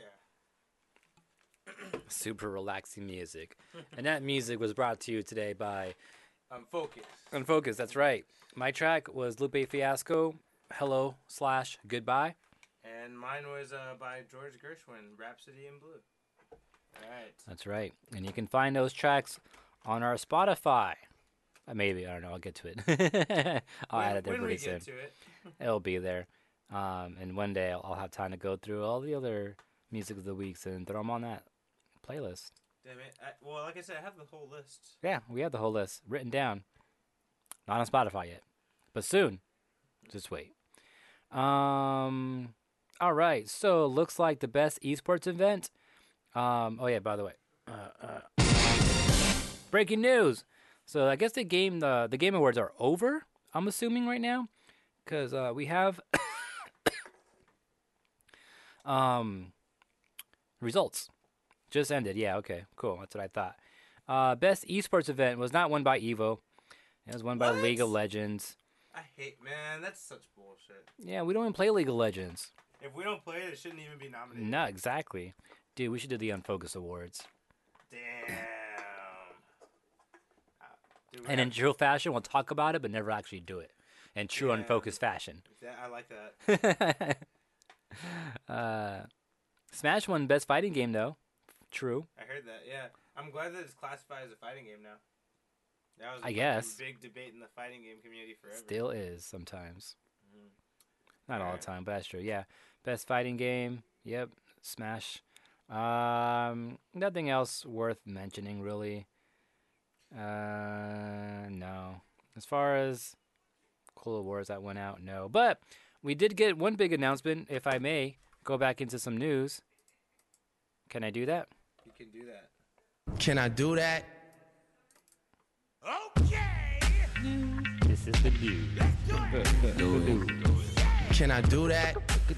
Super relaxing music. And that music was brought to you today by I'm focused. Unfocused, that's right. My track was Lupe Fiasco, Hello slash Goodbye. And mine was uh, by George Gershwin, Rhapsody in Blue. All right. That's right. And you can find those tracks on our Spotify. Uh, maybe, I don't know, I'll get to it. I'll when, add it there when pretty we soon. get to it. It'll be there. Um, and one day I'll, I'll have time to go through all the other music of the weeks and throw them on that playlist. Damn it. I, well, like I said, I have the whole list. Yeah, we have the whole list written down. Not on Spotify yet, but soon. Just wait. Um, all right. So looks like the best esports event. Um, oh yeah. By the way, uh, uh, breaking news. So I guess the game the the Game Awards are over. I'm assuming right now, because uh, we have um results. Just ended. Yeah, okay. Cool. That's what I thought. Uh, best esports event was not won by Evo. It was won by What? League of Legends. I hate, man, that's such bullshit. Yeah, we don't even play League of Legends. If we don't play it, it shouldn't even be nominated. No, exactly. Dude, we should do the Unfocus Awards. Damn. Uh, dude, we And have- in true fashion, we'll talk about it, but never actually do it. In true Yeah. unfocused fashion. Yeah, I like that. uh, Smash won Best Fighting Game, though. True. I heard that, yeah. I'm glad that it's classified as a fighting game now. That was a I fucking guess. big debate in the fighting game community forever. Still is sometimes. Mhm. Not all Alright. the time, but that's true. Yeah. Best Fighting Game. Yep. Smash. Um, nothing else worth mentioning, really. Uh, no. As far as cool awards that went out, no. But we did get one big announcement, if I may go back into some news. Can I do that? You can do that. Can I do that? Okay. This is the news. Can I do that?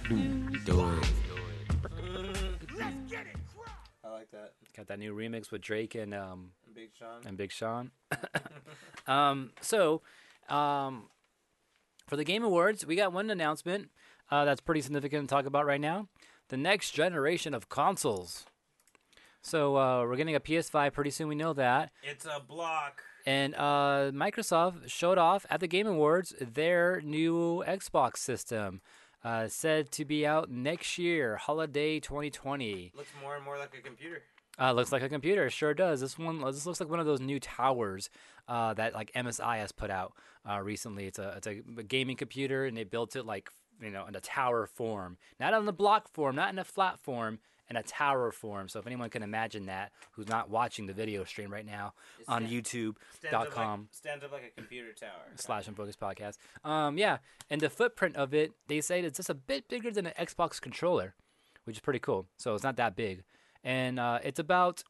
Let's get it. Crunk. I like that. Got that new remix with Drake and um And Big Sean. and Big Sean. um, so, um, for the Game Awards, we got one announcement uh, that's pretty significant to talk about right now. The next generation of consoles. So uh, we're getting a P S five pretty soon. We know that. It's a block. And uh, Microsoft showed off at the Game Awards their new Xbox system, uh, said to be out next year, holiday twenty twenty. Looks more and more like a computer. Uh, looks like a computer. It sure does. This one, this looks like one of those new towers uh, that like M S I has put out uh, recently. It's a it's a gaming computer, and they built it like you know in a tower form, not on the block form, not in a flat form, in a tower form. So if anyone can imagine that, who's not watching the video stream right now It on stand- YouTube Stands dot up com Like, stands up like a computer tower. slash Unfocused Podcast. Um, yeah, and the footprint of it, they say it's just a bit bigger than an Xbox controller, which is pretty cool. So it's not that big, and uh, it's about,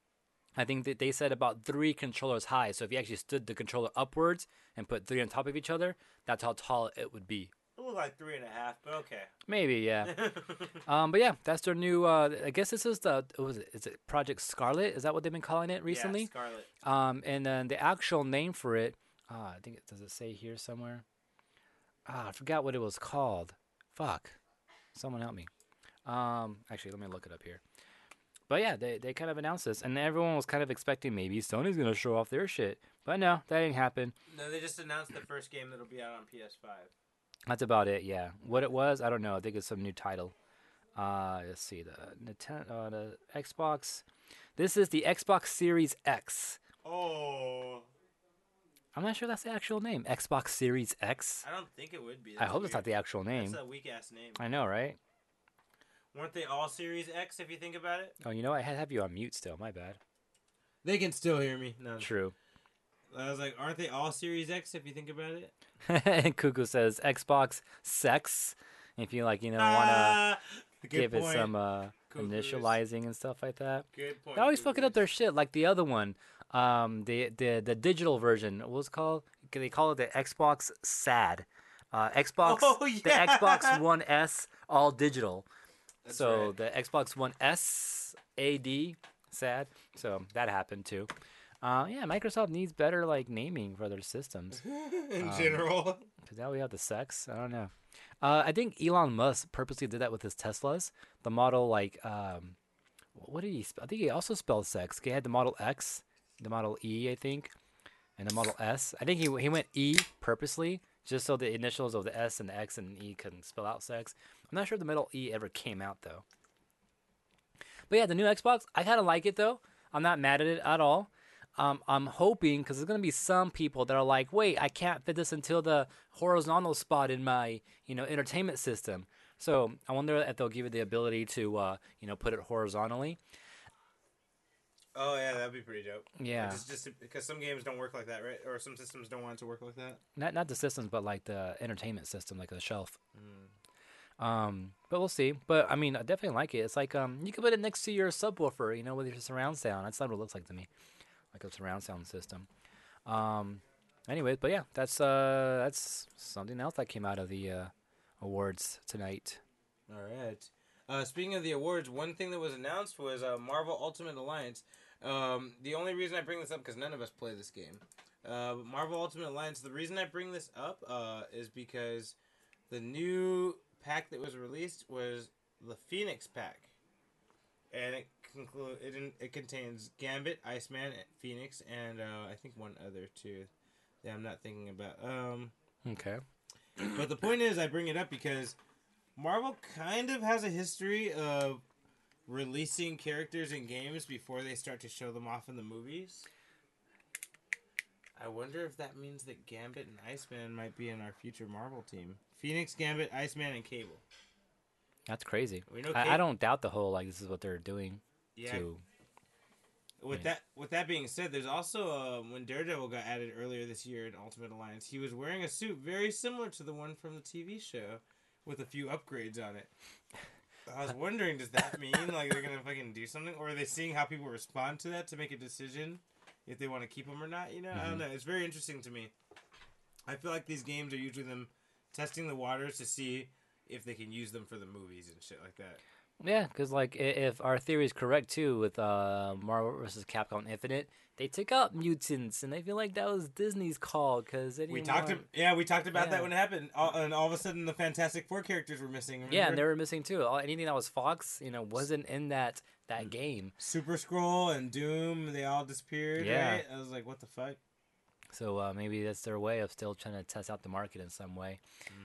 I think that they said about three controllers high. So if you actually stood the controller upwards and put three on top of each other, that's how tall it would be. It looked like three and a half, but okay. Maybe, yeah. um, but yeah, that's their new. Uh, I guess this is the. What was it? Is it Project Scarlet? Is that what they've been calling it recently? Yeah, Scarlet. Um, and then the actual name for it, uh, I think it does it say here somewhere. Ah, I forgot what it was called. Fuck, someone help me. Um, actually, let me look it up here. But yeah, they they kind of announced this, and everyone was kind of expecting maybe Sony's gonna show off their shit, but no, that didn't happen. No, they just announced the first game that'll be out on P S five. That's about it. Yeah, what it was, I don't know. I think it's some new title. Uh, let's see the Nintendo, uh, the Xbox. This is the Xbox Series X. Oh, I'm not sure that's the actual name. Xbox Series X. I don't think it would be. I That's hope it's not weird. the actual name. That's a weak ass name. I know, right? Weren't they all Series X if you think about it? Oh, you know, I had have you on mute still. My bad. They can still hear me. No, True. I was like, aren't they all Series X if you think about it? And Cuckoo says Xbox Sex. If you like, you know, want Ah, to good give it point. some uh, Cuckoos. initializing and stuff like that. Good point. They always fucking up Cuckoos. their shit, like the other one. Um, the the the digital version. What was it called? they call it the Xbox S A D. Uh, Xbox, Oh, the yeah. Xbox One S, all digital. That's so right. the Xbox One S A D, S A D. So that happened too. Uh, yeah, Microsoft needs better like naming for their systems. In Um, general. Because now we have the sex. I don't know. Uh, I think Elon Musk purposely did that with his Teslas. The model, like, um, what did he? Sp- I think he also spelled sex. He had the Model X, the Model E, I think, and the Model S. I think he he went E purposely, just so the initials of the S and the X and E can spell out sex. I'm not sure if the Model E ever came out though. But yeah, the new Xbox, I kind of like it though. I'm not mad at it at all. Um, I'm hoping because there's gonna be some people that are like, wait, I can't fit this into the horizontal spot in my, you know, entertainment system. So I wonder if they'll give it the ability to, uh, you know, put it horizontally. Oh yeah, that'd be pretty dope. Yeah. Just just because some games don't work like that, right? Or some systems don't want it to work like that. Not not the systems, but like the entertainment system, like the shelf. Um, but we'll see. But I mean, I definitely like it. It's like um, you can put it next to your subwoofer, you know, with your surround sound. That's not what it looks like to me, like a surround sound system. Um, anyways, but yeah, that's uh, that's something else that came out of the uh, awards tonight. All right. Uh, speaking of the awards, one thing that was announced was uh, Marvel Ultimate Alliance. Um, the only reason I bring this up because none of us play this game. Uh, but Marvel Ultimate Alliance. The reason I bring this up uh, is because the new pack that was released was the Phoenix pack, and it conclude it in, it contains Gambit, Iceman, Phoenix, and uh, I think one other too that I'm not thinking about. Um, Okay. but the point is, I bring it up because Marvel kind of has a history of releasing characters in games before they start to show them off in the movies. I wonder if that means that Gambit and Iceman might be in our future Marvel team. Phoenix, Gambit, Iceman, and Cable. That's crazy. We know I, I Kate- don't doubt the whole like this is what they're doing. Yeah. To With Yeah. that, with that being said, there's also uh, when Daredevil got added earlier this year in Ultimate Alliance, he was wearing a suit very similar to the one from the T V show, with a few upgrades on it. I was wondering, does that mean like they're gonna fucking do something, or are they seeing how people respond to that to make a decision if they want to keep them or not? You know, I don't know. It's very interesting to me. I feel like these games are usually them testing the waters to see if they can use them for the movies and shit like that. Yeah, because like i- if our theory is correct too, with uh, Marvel versus Capcom Infinite, they took out mutants, and I feel like that was Disney's call. Because We talked, to, yeah, we talked about Yeah. that when it happened, all, and all of a sudden the Fantastic Four characters were missing. Remember? yeah, and they were missing too. All, anything that was Fox, you know, wasn't in that that game. Super Scroll and Doom, they all disappeared. Yeah. Right? I was like, what the fuck? So uh, maybe that's their way of still trying to test out the market in some way.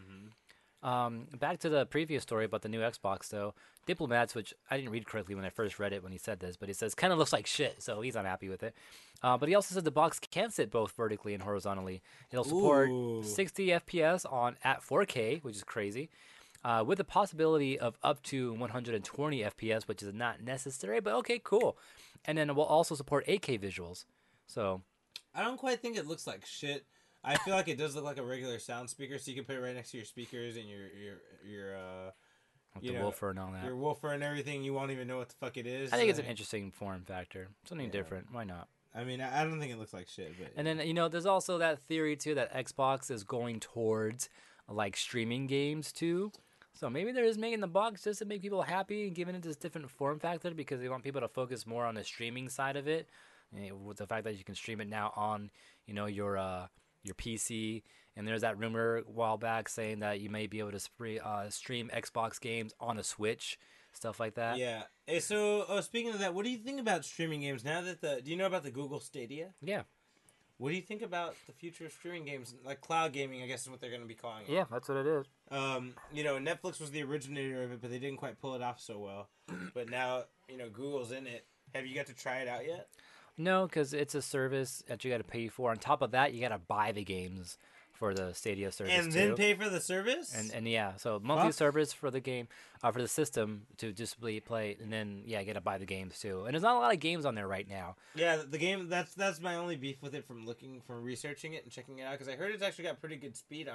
Um, back to the previous story about the new Xbox, though. Diplomats, which I didn't read correctly when I first read it when he said this, but he says kind of looks like shit, so he's unhappy with it. Uh, but he also said the box can sit both vertically and horizontally. It'll support Ooh. sixty F P S on at four K, which is crazy, uh, with the possibility of up to one hundred twenty F P S, which is not necessary, but okay, cool. And then it will also support eight K visuals. So I don't quite think it looks like shit. I feel like it does look like a regular sound speaker, so you can put it right next to your speakers and your your your uh with you the know, woofer and all that. your woofer and everything. You won't even know what the fuck it is. I think it's an Like, interesting form factor. Something Yeah. different. Why not? I mean, I I don't think it looks like shit, but And then, you know, there's also that theory, too, that Xbox is going towards, like, streaming games, too. So maybe they're just making the box just to make people happy and giving it this different form factor because they want people to focus more on the streaming side of it. You know, with the fact that you can stream it now on, you know, your uh, your P C. And there's that rumor a while back saying that you may be able to spree, uh, stream Xbox games on a Switch, stuff like that. yeah. Hey, so uh, speaking of that, what do you think about streaming games now that the? Do you know about the Google Stadia? Yeah. What do you think about the future of streaming games, like cloud gaming? I guess is what they're going to be calling it. Yeah, that's what it is. Um, you know, Netflix was the originator of it, but they didn't quite pull it off so well. But now, you know, Google's in it. Have you got to try it out yet? No, because it's a service that you got to pay for. On top of that, you got to buy the games for the Stadia service And too. then pay for the service? and and yeah, so monthly Fuck. service for the game, uh, for the system to just play, play, and then yeah, you got to buy the games too. And there's not a lot of games on there right now. Yeah, the game, that's that's my only beef with it from looking, from researching it and checking it out, because I heard it's actually got pretty good speed on it.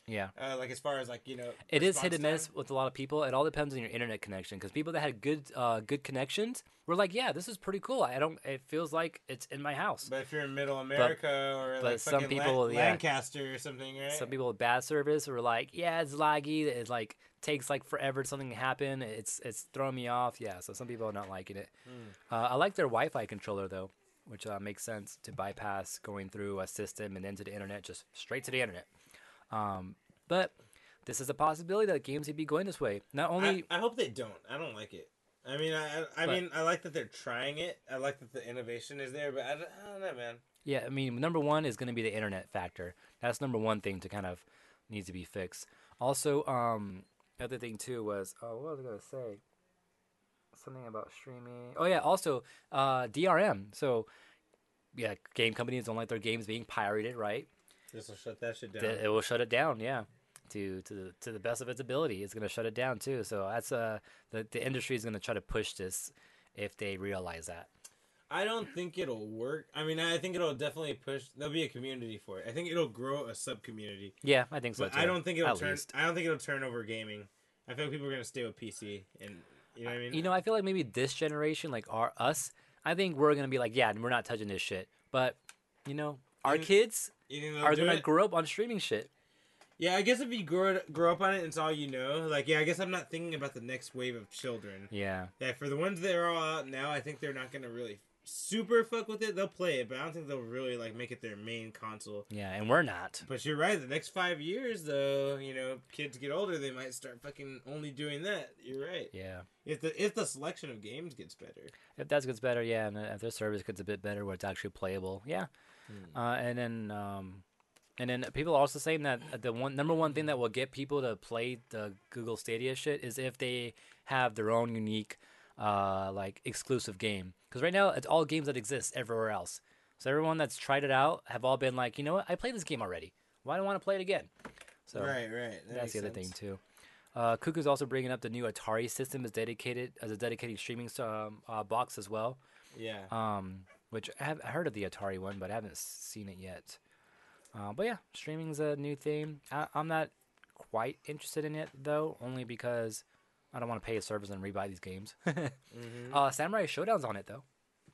Yeah. Uh, like as far as like you know, It is response hit and time. miss with a lot of people. It all depends on your internet connection. Because people that had good, uh, good connections were like, "Yeah, this is pretty cool. I don't. It feels like it's in my house." But if you're in Middle America or but like some fucking people, Lan- yeah. Lancaster or something, right? Some people with bad service were like, "Yeah, it's laggy. It like takes like forever for something to happen. It's it's throwing me off." Yeah. So some people are not liking it. Hmm. Uh, I like their Wi-Fi controller though, which uh, makes sense to bypass going through a system and into the internet, just straight to the internet. Um, but this is a possibility that games would be going this way. Not only I, I hope they don't. I don't like it. I mean, I I, I But- mean, I like that they're trying it. I like that the innovation is there, but I don't, I don't know, man. Yeah, I mean, number one is going to be the internet factor. That's number one thing to kind of needs to be fixed. Also, um, other thing too was, oh, what was I going to say? Something about streaming. Oh yeah, also uh, D R M. So, yeah, game companies don't like their games being pirated, right? This will shut that shit down. Th- It will shut it down. Yeah, to to the to the best of its ability, it's going to shut it down too. So that's uh the the industry is going to try to push this if they realize that. I don't think it'll work. I mean, I think it'll definitely push. There'll be a community for it. I think it'll grow a sub community. Yeah, I think so But too. I don't think it'll at turn. least. I don't think it'll turn over gaming. I feel like people are gonna stay with P C, and you know what I mean. You know, I feel like maybe this generation, like our us, I think we're gonna be like, yeah, we're not touching this shit. But you know, our think- kids You think they'll are do gonna it? grow up on streaming shit. Yeah, I guess if you grow grow up on it, it's all you know. Like, yeah, I guess I'm not thinking about the next wave of children. Yeah, Yeah, for the ones that are all out now, I think they're not gonna really super fuck with it. They'll play it, but I don't think they'll really like make it their main console. yeah, and we're not. But you're right. The next five years, though, you know, kids get older, they might start fucking only doing that. You're right. Yeah, If the if the selection of games gets better. if that gets better, yeah, and if their service gets a bit better, where it's actually playable, yeah. Hmm. Uh, and then, um, and then people are also saying that the one number one thing that will get people to play the Google Stadia shit is if they have their own unique, uh, like exclusive game. Because right now it's all games that exist everywhere else. So everyone that's tried it out have all been like, you know what, I played this game already. Why do I want to play it again? So right, right. That that's makes the other sense. thing too. Uh, Cuckoo's also bringing up the new Atari system is dedicated as a dedicated streaming um, uh, box as well. Yeah. Um, which I have I heard of the Atari one, but I haven't seen it yet. Uh, but yeah, streaming's a new thing. I, I'm not quite interested in it though, only because I don't want to pay a service and rebuy these games. Mm-hmm. uh, Samurai Showdown's on it though.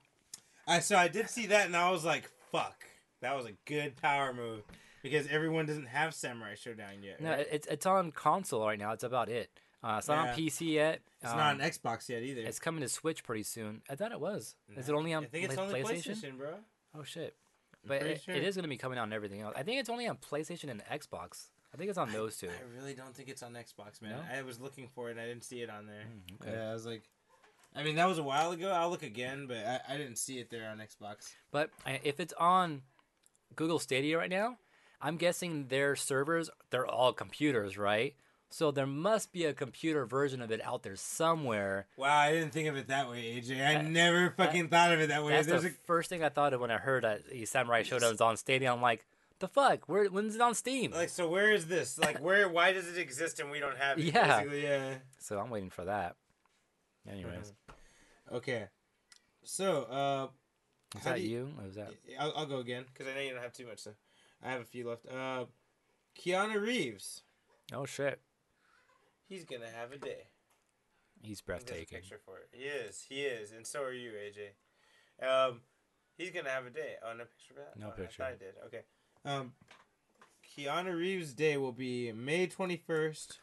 I so I did see that, and I was like, "Fuck, that was a good power move," because everyone doesn't have Samurai Showdown yet. No, right? it- it's it's on console right now. It's about it. Uh, it's not Yeah. on P C yet. It's Um, not on Xbox yet either. It's coming to Switch pretty soon. I thought it was. Is it only on I think it's Play- only PlayStation? PlayStation, bro. Oh shit! But pretty it, sure. it is going to be coming out on everything else. I think it's only on PlayStation and Xbox. I think it's on those two. I really don't think it's on Xbox, man. No? I was looking for it, and I didn't see it on there. okay. Yeah, I was like, I mean, that was a while ago. I'll look again, but I, I didn't see it there on Xbox. But I- if it's on Google Stadia right now, I'm guessing their servers, they're all computers, right? So there must be a computer version of it out there somewhere. Wow, I didn't think of it that way, A J. I That- never fucking thought of it that way. That's There's the a first thing I thought of when I heard that the Samurai Showdown's on Stadia. I'm like, the fuck? Where? When's it on Steam? like, so where is this? Like, where? Why does it exist and we don't have it? Yeah. Basically, yeah. So I'm waiting for that. Anyways, Okay. So, uh, is how that do you- you? Or was that? I'll, I'll go again because I know you don't have too much. So I have a few left. Uh, Keanu Reeves. Oh shit! He's gonna have a day. He's There's a breathtaking. picture for it. He is. He is, and so are you, A J. Um, he's gonna have a day. Oh, no picture for that. No Oh, picture. I thought I did. Okay. Um, Keanu Reeves' day will be May twenty first.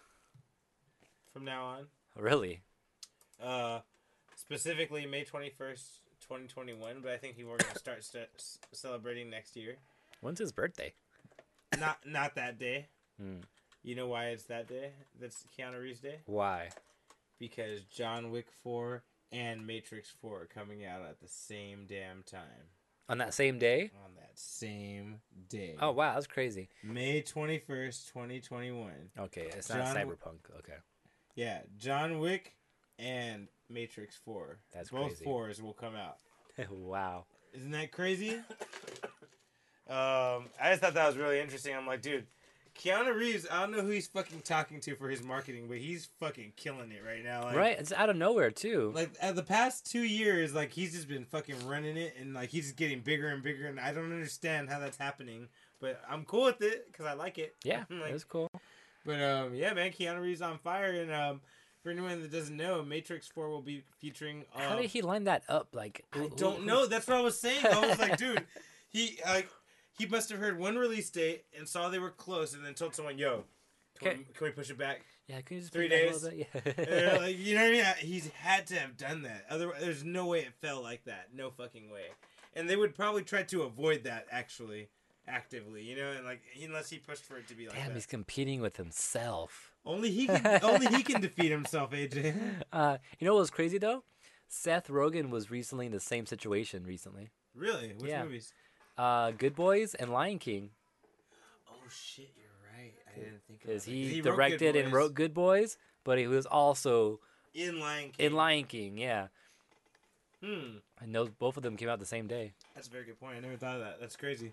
From now on, Really? uh, specifically May twenty first, twenty twenty one. But I think we're gonna start st- s- celebrating next year. When's his birthday? Not not that day. Hmm. You know why it's that day? That's Keanu Reeves' day. Why? Because John Wick four and Matrix four are coming out at the same damn time. On that same day? On that same day. Oh wow, that's crazy. May twenty-first, twenty twenty-one. Okay, it's not John- Cyberpunk. Okay. Yeah, John Wick and Matrix four. That's Both crazy. fours will come out. Wow. Isn't that crazy? um, I just thought that was really interesting. I'm like, dude, Keanu Reeves, I don't know who he's fucking talking to for his marketing, but he's fucking killing it right now. Like, Right? It's out of nowhere too. Like, uh, the past two years, like, he's just been fucking running it, and, like, he's just getting bigger and bigger, and I don't understand how that's happening but I'm cool with it because I like it. Yeah, Like, it was cool. but um, yeah, man, Keanu Reeves on fire, and um, for anyone that doesn't know, Matrix Four will be featuring. Uh, How did he line that up? Like, I who- don't who- know. That's what I was saying. I was like, dude, he like he must have heard one release date and saw they were close, and then told someone, "Yo, can, Okay. we, can we push it back?" Yeah, can you just Three put that a days? little bit? And Yeah. they're like, you know what I mean? He's had to have done that. Otherwise, there's no way it fell like that. No fucking way. And they would probably try to avoid that actually, actively. You know, and like unless he pushed for it to be like Damn, that. he's competing with himself. Only he can. only he can defeat himself, A J. Uh, you know what was crazy though? Seth Rogen was recently in the same situation recently. Really? Which Yeah. movies? Uh, Good Boys and Lion King, Oh shit, you're right. I didn't think of because that. he, wrote Good directed and Boys wrote Good Boys, but he was also in Lion King. in Lion King. Yeah, Hmm. I know both of them came out the same day. That's a very good point. I never thought of that. That's crazy.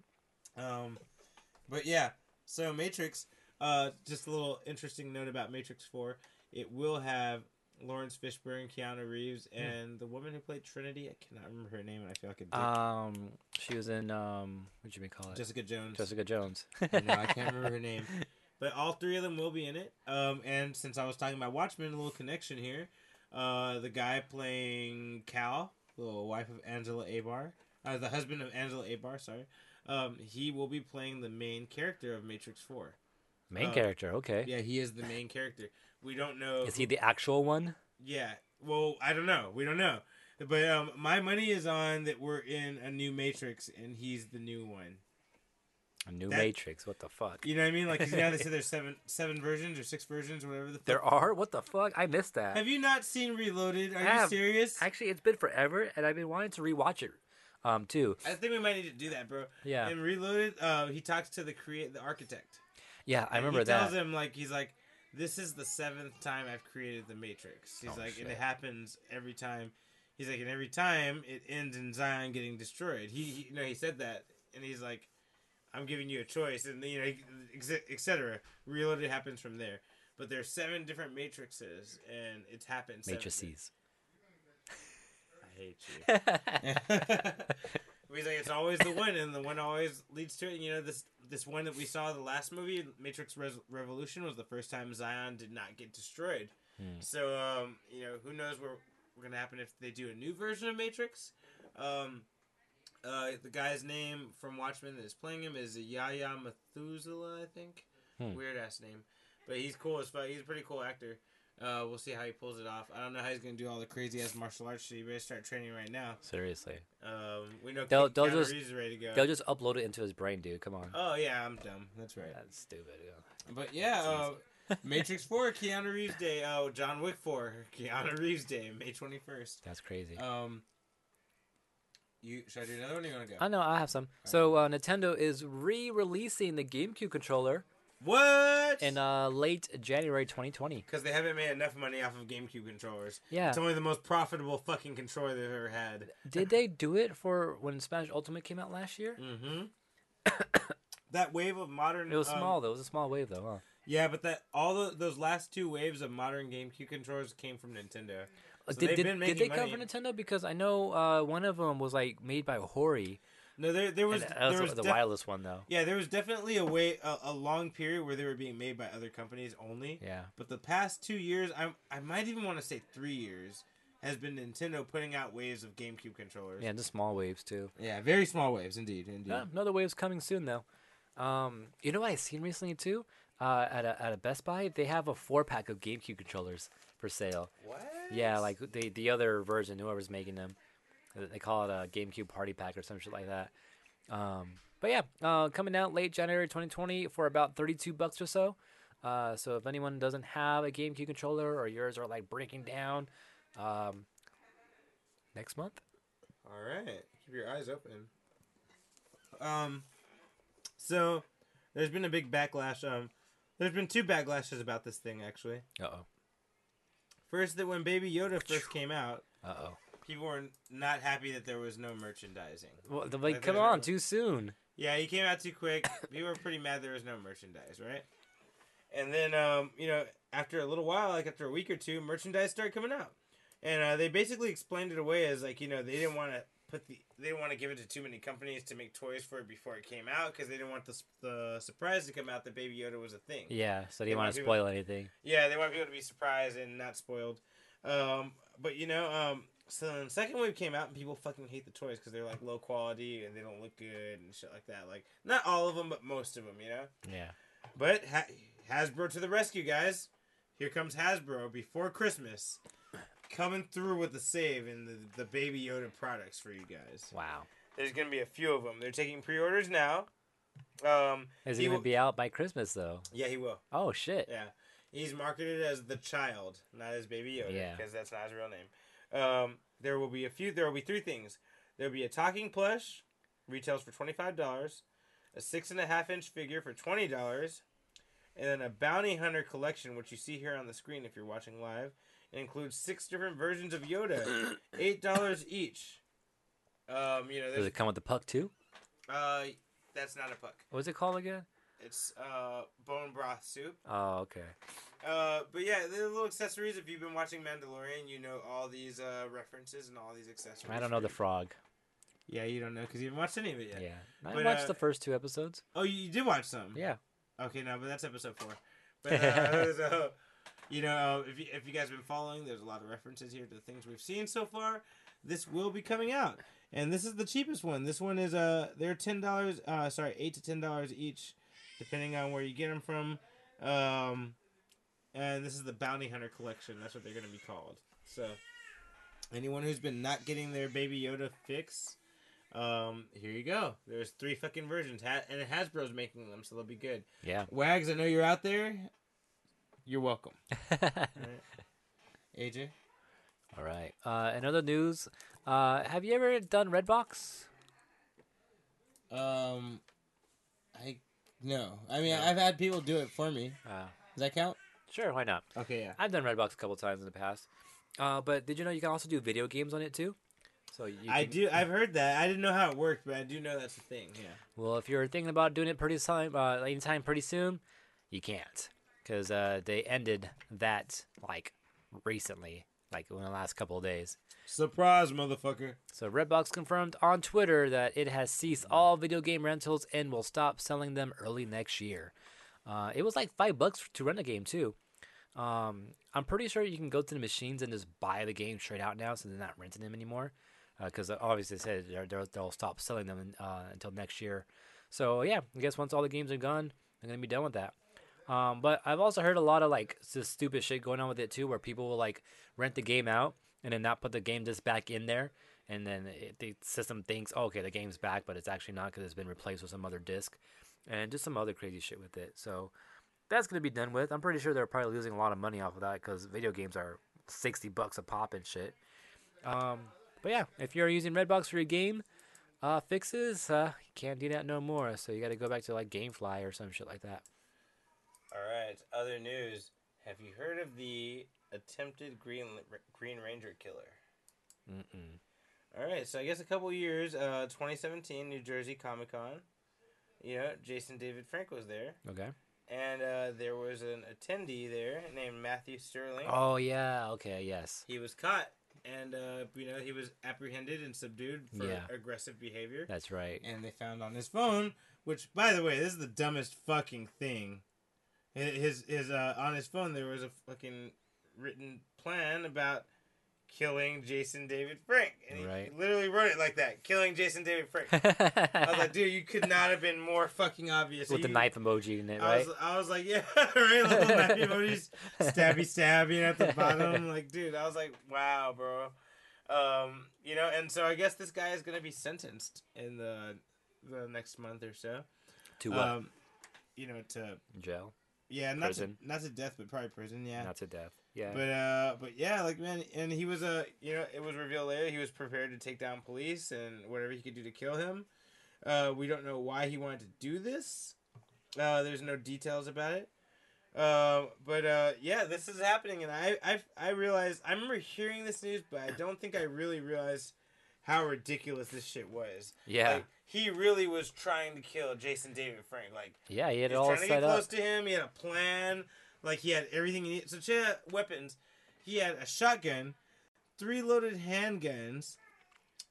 Um, but yeah. So Matrix. Uh, just a little interesting note about Matrix Four. It will have Lawrence Fishburne, Keanu Reeves, and the woman who played Trinity. I cannot remember her name, and I feel like a dick. Um, she was in um, what you may call it, Jessica Jones. Jessica Jones. I know, I can't remember her name. But all three of them will be in it. Um, and since I was talking about Watchmen, a little connection here. Uh, the guy playing Cal, the wife of Angela Abar, uh, the husband of Angela Abar, sorry. Um, he will be playing the main character of Matrix Four. Main Uh, character, okay. Yeah, he is the main character. We don't know. Is he the actual one? Yeah. Well, I don't know. We don't know. But um, my money is on that we're in a new Matrix, and he's the new one. A new That- Matrix. What the fuck? You know what I mean? Like, 'cause now they said there's seven seven versions or six versions, or whatever the fuck. There are? What the fuck? I missed that. Have you not seen Reloaded? Are I you have. serious? Actually, it's been forever, and I've been wanting to rewatch it, um, too. I think we might need to do that, bro. Yeah. In Reloaded, uh, he talks to the create the architect. Yeah, I And remember he that. tells him like he's like, "This is the seventh time I've created the Matrix." He's Oh, like, and shit. it happens every time. He's like, and every time it ends in Zion getting destroyed. He, he you know, he said that, and he's like, "I'm giving you a choice," and you know, et cetera. Reloaded happens from there, but there's seven different matrices, and it's happened. seven- Matrices. I hate you. He's like, it's always the one, and the one always leads to it. And, you know, this this one that we saw in the last movie, Matrix Res- Revolution, was the first time Zion did not get destroyed. Hmm. So, um, you know, who knows what what's going to happen if they do a new version of Matrix. Um, uh, the guy's name from Watchmen that is playing him is Yahya Methuselah, I think. Hmm. Weird ass name. But he's cool as fuck. He's a pretty cool actor. Uh, we'll see how he pulls it off. I don't know how he's going to do all the crazy ass martial arts shit. You better start training right now. Seriously. Um, we know They'll- Keanu they'll just- Reeves is ready to go. They'll just upload it into his brain, dude. Come on. Oh yeah, I'm dumb. That's right. That's stupid. Yeah. But yeah, uh, Matrix Four, Keanu Reeves Day. Oh, John Wick Four, Keanu Reeves Day, May twenty first. That's crazy. Um, you should I do another one? Or you want to go? I know, I have some. So, uh, Nintendo is re-releasing the GameCube controller What? in uh, late January twenty twenty. Because they haven't made enough money off of GameCube controllers. Yeah. It's only the most profitable fucking controller they've ever had. Did they do it for when Smash Ultimate came out last year? Mm-hmm. That wave of modern. It was um, small though. It was a small wave though. Huh? Yeah, but that all the, those last two waves of modern GameCube controllers came from Nintendo. So did they've did, been did they making come money. from Nintendo? Because I know uh, one of them was like made by Hori. No, there there was And that there was was the def- wireless one though. Yeah, there was definitely a way a, a long period where they were being made by other companies only. Yeah. But the past two years, I I might even want to say three years, has been Nintendo putting out waves of GameCube controllers. Yeah, just small waves too. Yeah, very small waves, indeed, indeed. Yeah, another wave's coming soon though. Um, you know what I seen recently too? Uh, at a at a Best Buy, they have a four pack of GameCube controllers for sale. What? Yeah, like the the other version, whoever's making them, they call it a GameCube Party Pack or some shit like that. Um, but yeah, uh, coming out late January twenty twenty for about thirty-two bucks or so. Uh, so if anyone doesn't have a GameCube controller or yours are like breaking down, um, next month. All right, keep your eyes open. Um, so there's been a big backlash. Um, there's been two backlashes about this thing actually. Uh oh. First, that when Baby Yoda first came out, Uh oh. people were not happy that there was no merchandising. Well, the- Like, like, come there's on, no- too soon. Yeah, he came out too quick. People were pretty mad there was no merchandise, right? And then, um, you know, after a little while, like after a week or two, merchandise started coming out. And uh, they basically explained it away as, like, you know, they didn't want to put the they didn't want to give it to too many companies to make toys for it before it came out because they didn't want the the surprise to come out that Baby Yoda was a thing. Yeah, so they They didn't want want to people- spoil anything. Yeah, they want people to be surprised and not spoiled. Um, but you know, um, so then the second wave came out and people fucking hate the toys because they're like low quality and they don't look good and shit like that. Like not all of them, but most of them, you know. Yeah. But ha- Hasbro to the rescue, guys! Here comes Hasbro before Christmas, coming through with the save and the the Baby Yoda products for you guys. Wow. There's gonna be a few of them. They're taking pre-orders now. Um, Is he he will- gonna be out by Christmas though? Yeah, he will. Oh shit. Yeah, he's marketed as the child, not as Baby Yoda, Yeah. because that's not his real name. Um, there will be a few. There will be three things. There will be a talking plush, retails for twenty five dollars, a six and a half inch figure for twenty dollars, and then a bounty hunter collection, which you see here on the screen if you're watching live. It includes six different versions of Yoda, eight dollars each. Um, you know, Does there's, it come with the puck too? uh, that's not a puck. What's it called again? It's uh bone broth soup. Oh, okay. Uh, but yeah, the little accessories. If you've been watching Mandalorian, you know all these uh, references and all these accessories. I don't know the frog. Yeah, you don't know because you haven't watched any of it yet. Yeah. I But, watched uh, the first two episodes. Oh, you, you did watch some. Yeah. Okay, no, but that's episode four. But uh, so, you know, if you, if you guys have been following, there's a lot of references here to the things we've seen so far. This will be coming out, and this is the cheapest one. This one is uh, they're ten dollars. Uh, sorry, eight to ten dollars each, depending on where you get them from. Um, and this is the Bounty Hunter collection. That's what they're going to be called. So, anyone who's been not getting their Baby Yoda fix, um, here you go. There's three fucking versions, ha- and Hasbro's making them, so they'll be good. Yeah. Wags, I know you're out there. You're welcome. A J? All right. Uh, in other news, uh, have you ever done Redbox? Um, I no. I mean, I've had people do it for me. Uh, Does that count? sure, why not? Okay, yeah. I've done Redbox a couple times in the past. Uh, but did you know you can also do video games on it too? So you I can- do. I've heard that. I didn't know how it worked, but I do know that's a thing. Yeah. Well, if you're thinking about doing it pretty soon, uh, anytime pretty soon, you can't, because uh, they ended that like recently, like in the last couple of days. Surprise, motherfucker. So Redbox confirmed on Twitter that it has ceased all video game rentals and will stop selling them early next year. Uh, it was like five bucks to rent a game too. Um, I'm pretty sure you can go to the machines and just buy the game straight out now, so they're not renting them anymore. Because uh, obviously they said they're, they're, they'll stop selling them in, uh, until next year. So yeah, I guess once all the games are gone, they're gonna be done with that. Um, but I've also heard a lot of like just stupid shit going on with it too, where people will like rent the game out and then not put the game disc back in there, and then it, the system thinks, oh, okay, the game's back, but it's actually not because it's been replaced with some other disc, and just some other crazy shit with it. So that's gonna be done with. I'm pretty sure they're probably losing a lot of money off of that because video games are sixty bucks a pop and shit. Um, but yeah, if you're using Redbox for your game uh, fixes, uh, you can't do that no more. So you got to go back to like GameFly or some shit like that. All right. Other news. Have you heard of the attempted Green Green Ranger killer? Mm-mm. All right. So I guess a couple years. Uh, twenty seventeen New Jersey Comic Con. You know, Jason David Frank was there, Okay. and uh, there was an attendee there named Matthew Sterling. Oh yeah. Okay. Yes. He was caught, and uh, you know he was apprehended and subdued for Yeah. aggressive behavior. That's right. And they found on his phone, which, by the way, this is the dumbest fucking thing. His his uh, on his phone there was a fucking written plan about killing Jason David Frank, and he Right. literally wrote it like that: killing Jason David Frank. I was like, dude, you could not have been more fucking obvious. With the You- knife emoji in it, I right? was, I was like, yeah, right, little knife emojis, stabby stabby at the bottom. Like, dude, I was like, wow, bro. Um, you know, and so I guess this guy is gonna be sentenced in the the next month or so. To what? Um, you know, to Jail. yeah, not Prison. to not to death, but probably prison. Yeah. Not to death. Yeah. But uh, but yeah, like man, and he was a, uh, you know, it was revealed later he was prepared to take down police and whatever he could do to kill him. Uh, we don't know why he wanted to do this. Uh, there's no details about it. Uh, but uh, yeah, this is happening, and I I I realized I remember hearing this news, but I don't think I really realized how ridiculous this shit was. yeah. Like, he really was trying to kill Jason David Frank. Like, yeah. He had he it was all trying to get set close up. to him. He had a plan. Like, he had everything he needed. So, he had weapons. He had a shotgun, three loaded handguns,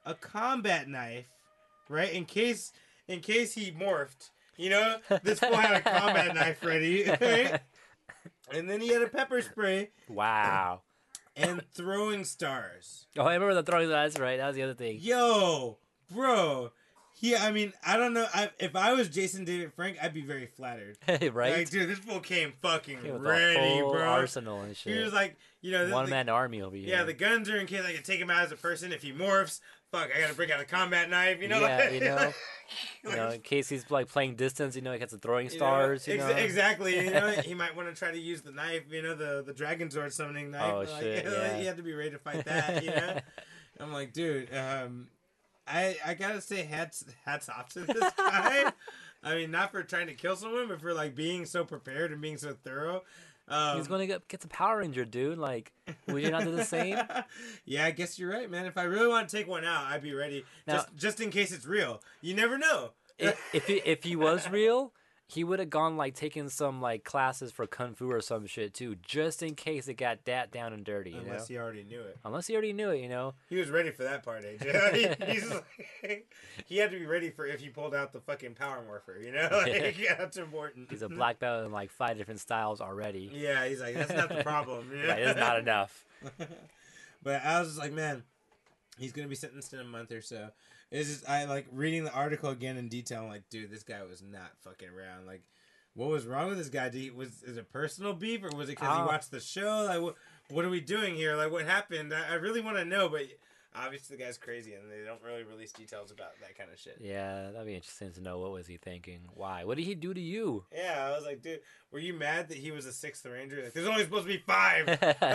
a combat knife, right? In case in case he morphed. You know, this fool had a combat knife ready, right? And then he had a pepper spray Wow. and throwing stars. Oh, I remember the throwing. That's right. That was the other thing. Yo, bro. He, I mean, I don't know. I, if I was Jason David Frank, I'd be very flattered. right? Like, dude, this fool came fucking Came with ready, a whole bro. arsenal and shit. He was like, you know, the, One the- man army over here. yeah, the guns are in case I can take him out as a person. If he morphs, fuck, I gotta break out a combat knife. You know, Yeah, like, you know. like, You know, in case he's like playing distance, you know, he gets the throwing you know, stars. You ex- know, exactly. You know, he might want to try to use the knife. You know, the the Dragon Sword summoning knife. Oh, like, shit, like, yeah. You have to be ready to fight that. You know. I'm like, dude, um, I I gotta say hats hats off to this guy. I mean, not for trying to kill someone, but for like being so prepared and being so thorough. Um, He's going to get, get the Power Ranger, dude. Like, would you not do the same? Yeah, I guess you're right, man. If I really want to take one out, I'd be ready. Now- just just in case it's real. You never know. if if he, if he was real, he would have gone like taking some like classes for kung fu or some shit too, just in case it got that down and dirty. You Unless know, he already knew it. unless he already knew it. You know, He was ready for that part, A J. he, he's like, he had to be ready for if he pulled out the fucking power morpher, you know? Like, yeah, that's important. he's a black belt in like five different styles already. Yeah, he's like, that's not the problem. You know? Like, it's not enough. But I was just like, man, he's gonna be sentenced in a month or so. It's just I like reading the article again in detail. I'm like, dude, this guy was not fucking around. Like, what was wrong with this guy? Did he, was is it personal beef or was it because he Oh. watched the show? Like, what what are we doing here? Like, what happened? I, I really want to know, but obviously the guy's crazy and they don't really release details about that kind of shit. Yeah, that'd be interesting to know. What was he thinking? Why? What did he do to you? Yeah, I was like, dude, were you mad that he was a sixth ranger? Like, there's only supposed to be five.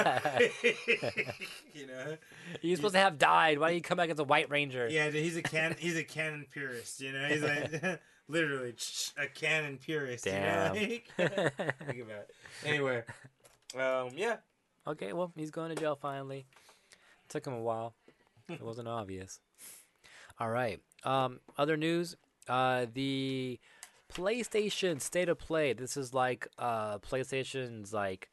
You know? You're supposed to have died. Why did you come back as a White Ranger? Yeah, dude, he's a can he's a canon purist, you know. He's like literally a canon purist. Damn. You know? Like, think about it. Anyway, um, yeah, Okay, well, he's going to jail finally. Took him a while. It wasn't obvious. All right. Um, other news. Uh, the PlayStation State of Play. This is like uh, PlayStation's like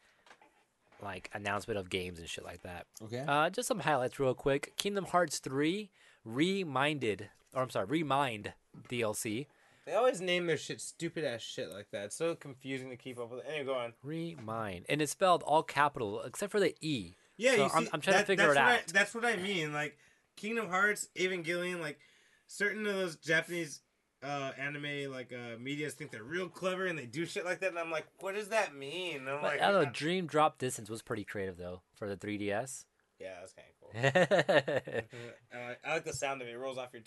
like announcement of games and shit like that. okay. Uh, just some highlights real quick. Kingdom Hearts three Reminded, or I'm sorry, Remind D L C. They always name their shit stupid ass shit like that. It's so confusing to keep up with. Anyway, go on. Remind, and it's spelled all capital except for the E. Yeah, So you I'm- see, I'm trying to that- figure that's it what I- out. that's what I mean. Like Kingdom Hearts, Evangelion, like certain of those Japanese uh, anime like uh, medias think they're real clever and they do shit like that, and I'm like, what does that mean? And I'm But like, I don't know. Dream Drop Distance was pretty creative though for the three D S. yeah, that's kind of cool. uh, I like the sound of it. It rolls off your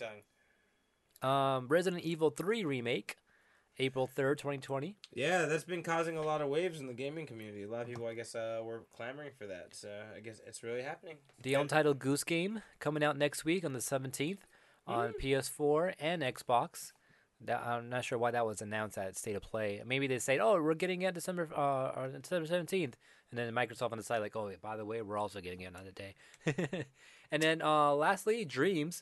tongue. um, Resident Evil three remake, April third, twenty twenty. Yeah, that's been causing a lot of waves in the gaming community. A lot of people, I guess, uh, were clamoring for that. So I guess it's really happening. The Untitled Goose Game coming out next week on the seventeenth on P S four and Xbox. That, I'm not sure why that was announced at State of Play. Maybe they say, "Oh, we're getting it December, uh, or December seventeenth," and then Microsoft on the side like, "Oh, by the way, we're also getting it on the day." And then, uh, lastly, Dreams.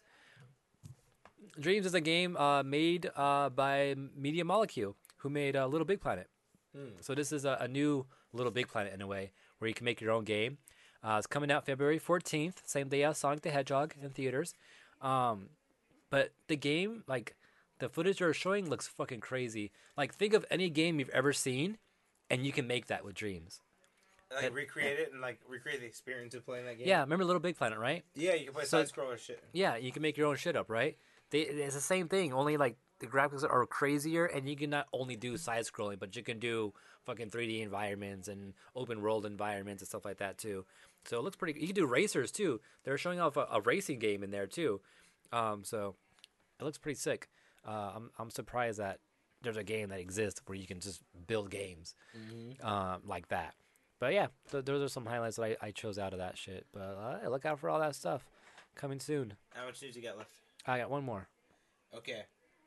Dreams is a game uh, made uh, by Media Molecule, who made uh, Little Big Planet. So this is a, a new Little Big Planet in a way, where you can make your own game. Uh, it's coming out February fourteenth, same day as Sonic the Hedgehog in theaters. Um, but the game, like, the footage they're showing looks fucking crazy. Like, think of any game you've ever seen, and you can make that with Dreams. Like recreate it and like recreate the experience of playing that game. Yeah, remember Little Big Planet, right? yeah, you can play So- side scroller shit. Yeah, you can make your own shit up, right? They, it's the same thing, only like the graphics are crazier, and you can not only do side scrolling, but you can do fucking three D environments and open world environments and stuff like that too. So it looks pretty. You can do racers too. They're showing off a, a racing game in there too. Um, so it looks pretty sick. Uh, I'm I'm surprised that there's a game that exists where you can just build games um, like that. But yeah, th- those are some highlights that I, I chose out of that shit. But uh, look out for all that stuff coming soon. How much news you got left? I got one more. Okay.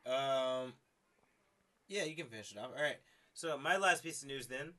Um. Yeah, you can finish it off. All right. So my last piece of news then.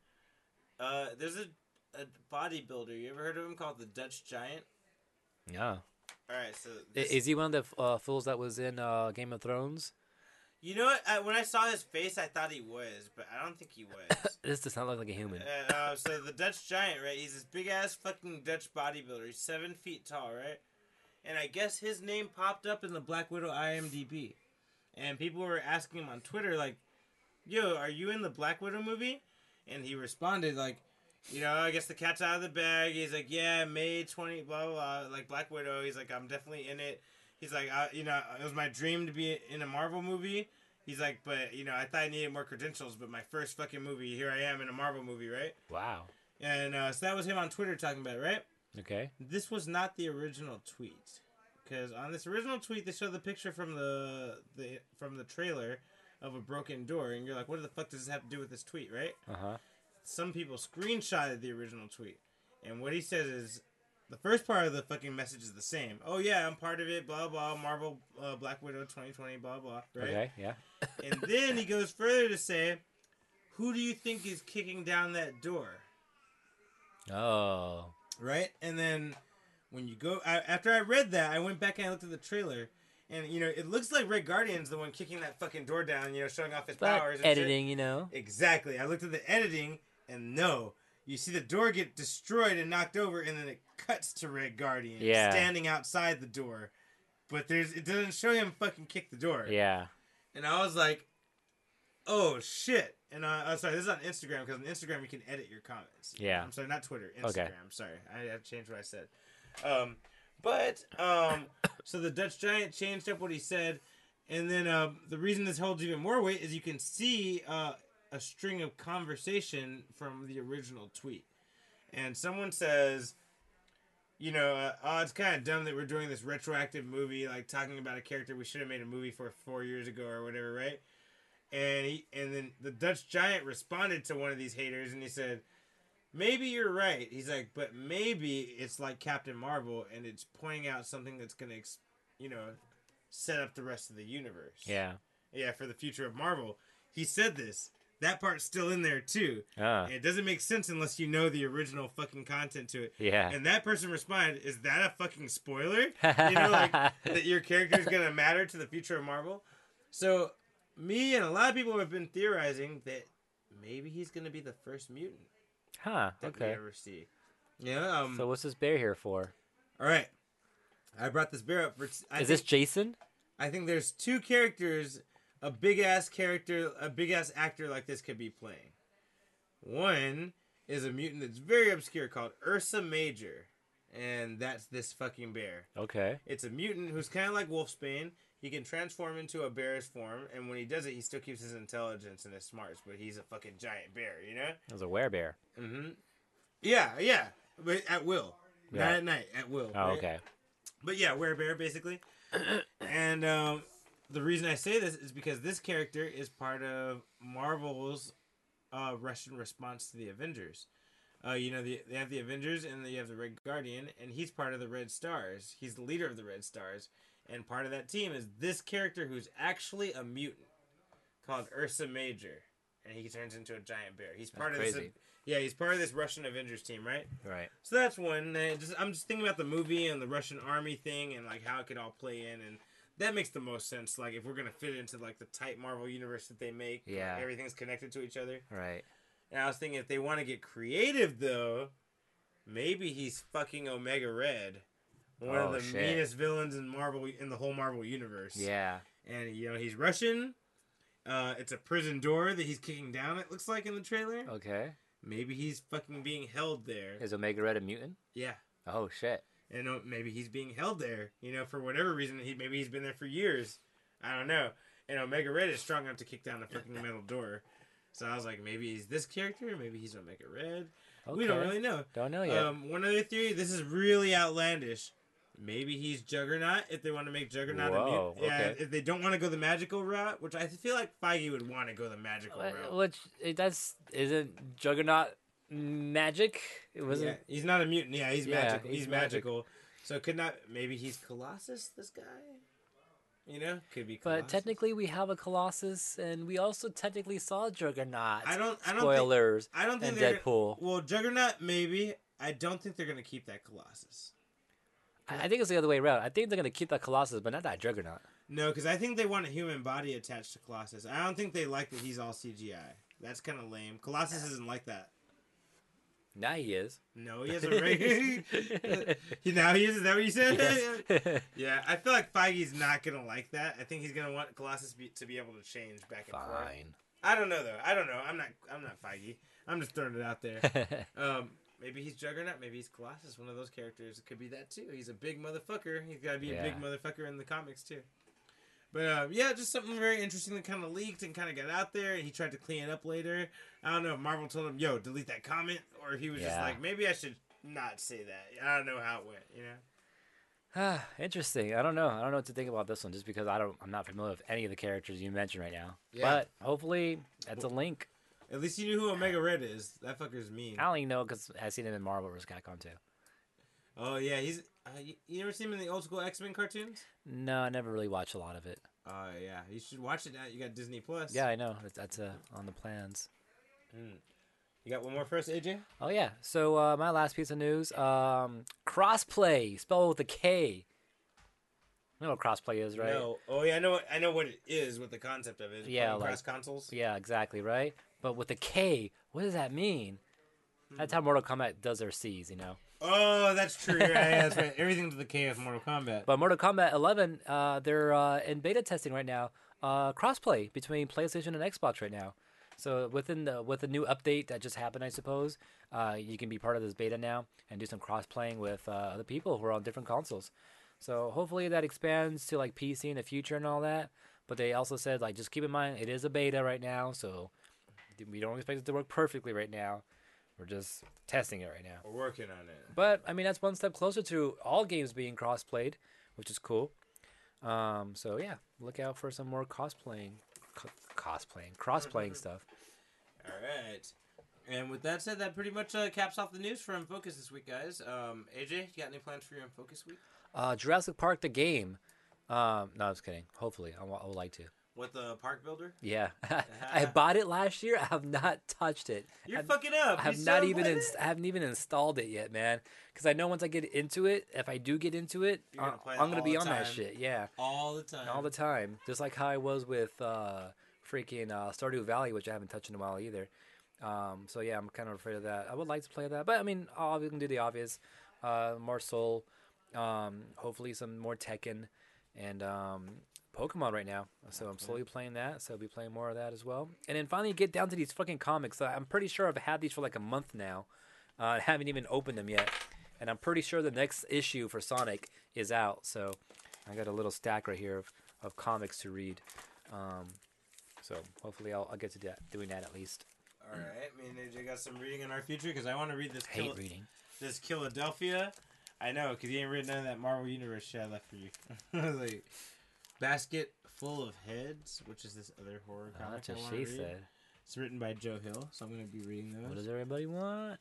Uh, there's a a bodybuilder. You ever heard of him called the Dutch Giant? Yeah. All right. So I- this, Is he one of the uh, fools that was in uh, Game of Thrones? you know what? I, when I saw his face, I thought he was, but I don't think he was. This does not look like a human. uh, uh, so the Dutch Giant, right? He's this big ass fucking Dutch bodybuilder. He's seven feet tall, right? and I guess his name popped up in the Black Widow I M D B, and people were asking him on Twitter like, "Yo, are you in the Black Widow movie?" And he responded like, "You know, I guess the cat's out of the bag." He's like, "Yeah, May twentieth, blah blah blah." Like Black Widow, he's like, "I'm definitely in it." He's like, I, "You know, it was my dream to be in a Marvel movie." He's like, "But you know, I thought I needed more credentials, but my first fucking movie, here I am in a Marvel movie, right?" Wow. And uh, so that was him on Twitter talking about it, right? Okay. This was not the original tweet, because on this original tweet they show the picture from the the from the trailer of a broken door, and you're like, what the fuck does this have to do with this tweet, right? Uh huh. Some people screenshotted the original tweet, and what he says is, the first part of the fucking message is the same. Oh yeah, I'm part of it, blah blah, Marvel uh, Black Widow twenty twenty, blah blah, right? Okay. Yeah. And then he goes further to say, who do you think is kicking down that door? Oh. Right? And then when you go, I, after I read that, I went back and I looked at the trailer, and you know, it looks like Red Guardian's the one kicking that fucking door down, you know, showing off his But powers. And editing, you know. shit. Exactly. I looked at the editing, and no, you see the door get destroyed and knocked over, and then it cuts to Red Guardian Yeah. standing outside the door, but there's it doesn't show him fucking kick the door. Yeah. And I was like, oh shit. And uh, oh, sorry, this is on Instagram, because on Instagram you can edit your comments. Yeah. I'm sorry, not Twitter, Instagram. Okay. Sorry, I have to change what I said. Um, but um, so the Dutch Giant changed up what he said, and then uh, the reason this holds even more weight is you can see uh, a string of conversation from the original tweet, and someone says, you know, uh, oh, it's kind of dumb that we're doing this retroactive movie, like talking about a character we should have made a movie for four years ago or whatever, right? And he, and then the Dutch Giant responded to one of these haters, and he said, maybe you're right. He's like, but maybe it's like Captain Marvel, and it's pointing out something that's going to, you know, set up the rest of the universe. Yeah. Yeah, for the future of Marvel. He said this. That part's still in there, too. Ah. And it doesn't make sense unless you know the original fucking content to it. Yeah. And that person responded, is that a fucking spoiler? You know, like, that your character's going to matter to the future of Marvel? So, me and a lot of people have been theorizing that maybe he's going to be the first mutant Huh. that Okay. we ever see. Yeah. Um, So what's this bear here for? all right. I brought this bear up for... I Is this think, Jason? I think there's two characters a big-ass character, a big-ass actor like this could be playing. One is a mutant that's very obscure called Ursa Major. And that's this fucking bear. Okay. It's a mutant who's kind of like Wolfsbane. He can transform into a bear's form, and when he does it, he still keeps his intelligence and his smarts, but he's a fucking giant bear, you know? It was a werebear. Mm-hmm. Yeah, yeah. But at will. Yeah. Not at night, at will. Oh, right? okay. But yeah, werebear, basically. And um, the reason I say this is because this character is part of Marvel's uh, Russian response to the Avengers. Uh, you know, the, they have the Avengers, and then you have the Red Guardian, and he's part of the Red Stars. He's the leader of the Red Stars. And part of that team is this character who's actually a mutant called Ursa Major. And he turns into a giant bear. He's part That's of crazy. this. Yeah, he's part of this Russian Avengers team, right? Right. So that's one. Uh, just, I'm just thinking about the movie and the Russian army thing and like how it could all play in, and that makes the most sense. Like if we're gonna fit into like the tight Marvel universe that they make, Yeah. like, everything's connected to each other. Right. And I was thinking if they want to get creative though, maybe he's fucking Omega Red, one Oh, of the shit. meanest villains in Marvel in the whole Marvel universe. Yeah. And you know he's Russian. Uh, it's a prison door that he's kicking down. It looks like in the trailer. Okay. Maybe he's fucking being held there. Is Omega Red a mutant? Yeah. Oh shit. And uh, maybe he's being held there, you know, for whatever reason. He maybe he's been there for years. I don't know. And Omega Red is strong enough to kick down the fucking metal door. So I was like, maybe he's this character. Maybe he's Omega Red. Okay. We don't really know. Don't know yet. Um, one other theory. This is really outlandish. Maybe he's Juggernaut if they want to make Juggernaut Whoa, a mutant. Yeah, okay. if they don't want to go the magical route, which I feel like Feige would want to go the magical Wh- route. Which eh, that's isn't Juggernaut magic? It Yeah, wasn't. he's not a mutant. Yeah, he's Yeah, magical. He's, he's magic. magical. So could not. Maybe he's Colossus. This guy. You know, could be. Colossus. But technically, we have a Colossus, and we also technically saw Juggernaut. I don't. I don't. Spoilers. Think, I don't think and they're- Deadpool. Well, Juggernaut maybe. I don't think they're gonna keep that Colossus. I I think it's the other way around. I think they're gonna keep that Colossus, but not that Juggernaut. No, because I think they want a human body attached to Colossus. I don't think they like that he's all C G I. That's kind of lame. Colossus isn't like that. Now he is. No, he has a regular. he now he is. Is that what you said? Yes. Yeah, I feel like Feige's not gonna like that. I think he's gonna want Colossus be, to be able to change back and forth. Fine. I don't know though. I don't know. I'm not. I'm not Feige. I'm just throwing it out there. um, maybe he's Juggernaut. Maybe he's Colossus. One of those characters. It could be that too. He's a big motherfucker. He's got to be Yeah. a big motherfucker in the comics too. But uh, yeah, just something very interesting that kind of leaked and kind of got out there. And he tried to clean it up later. I don't know if Marvel told him, "Yo, delete that comment," or if he was just Yeah. like, "Maybe I should not say that." I don't know how it went. You know. Ah, interesting. I don't know. I don't know what to think about this one, just because I don't. I'm not familiar with any of the characters you mentioned right now. Yeah. But hopefully, that's a link. At least you knew who Omega Red is. That fucker's mean. I don't even know because I've seen him in Marvel versus. Capcom too. Oh yeah, he's. Uh, you, you ever seen him in the old school X Men cartoons? No, I never really watched a lot of it. Oh uh, yeah, you should watch it now. You got Disney Plus. Yeah, I know. That's, that's uh, on the plans. Mm. You got one more for us, A J? Oh yeah. So uh, my last piece of news: um, crossplay, spelled with a K. You know what crossplay is, right? No. Oh yeah, I know. What, I know what it is. What the concept of it is. Yeah, Playing like- cross consoles. Yeah, exactly, right? But with the K, what does that mean? That's how Mortal Kombat does their C's, you know? Oh, that's true. Yeah, yeah, that's right. Everything to the K is Mortal Kombat. But Mortal Kombat eleven, uh, they're uh, in beta testing right now. Uh, crossplay between PlayStation and Xbox right now. So within the with the new update that just happened, I suppose, uh, you can be part of this beta now and do some cross playing with uh, other people who are on different consoles. So hopefully that expands to like P C in the future and all that. But they also said like just keep in mind it is a beta right now, so we don't expect it to work perfectly right now. We're just testing it right now. We're working on it. But I mean that's one step closer to all games being cross played, which is cool. Um, so yeah, look out for some more cosplaying, co- cosplaying, cross playing stuff. All right. And with that said, that pretty much uh, caps off the news for Unfocus this week, guys. Um, A J, you got any plans for your Unfocus week? Uh, Jurassic Park the game. Um, no, I was kidding. Hopefully, I, w- I would like to. With the park builder? Yeah, I bought it last year. I have not touched it. You're I, fucking up. I have You not still even. playing Ins- it? I haven't even installed it yet, man. Because I know once I get into it, if I do get into it, You're gonna I- play it I'm gonna all be the on that time. shit. Yeah, All the time. all the time. Just like how I was with uh, freaking uh, Stardew Valley, which I haven't touched in a while either. Um, so yeah, I'm kind of afraid of that. I would like to play that, but I mean, oh, we can do the obvious. Uh, more Soul, um, hopefully some more Tekken, and um, Pokemon right now. So I'm slowly playing that. So I'll be playing more of that as well. And then finally get down to these fucking comics. I'm pretty sure I've had these for like a month now. Uh, I haven't even opened them yet, and I'm pretty sure the next issue for Sonic is out. So I got a little stack right here of, of comics to read. Um, so hopefully I'll, I'll get to that, doing that at least. All right. Me and A J got some reading in our future because I want to read this. Hate Kil- reading. This Philadelphia. I know, because you ain't read none of that Marvel Universe shit I left for you. Like, Basket Full of Heads, which is this other horror Oh, comic that's I what wanna she read. said. It's written by Joe Hill, so I'm going to be reading those. What does everybody want?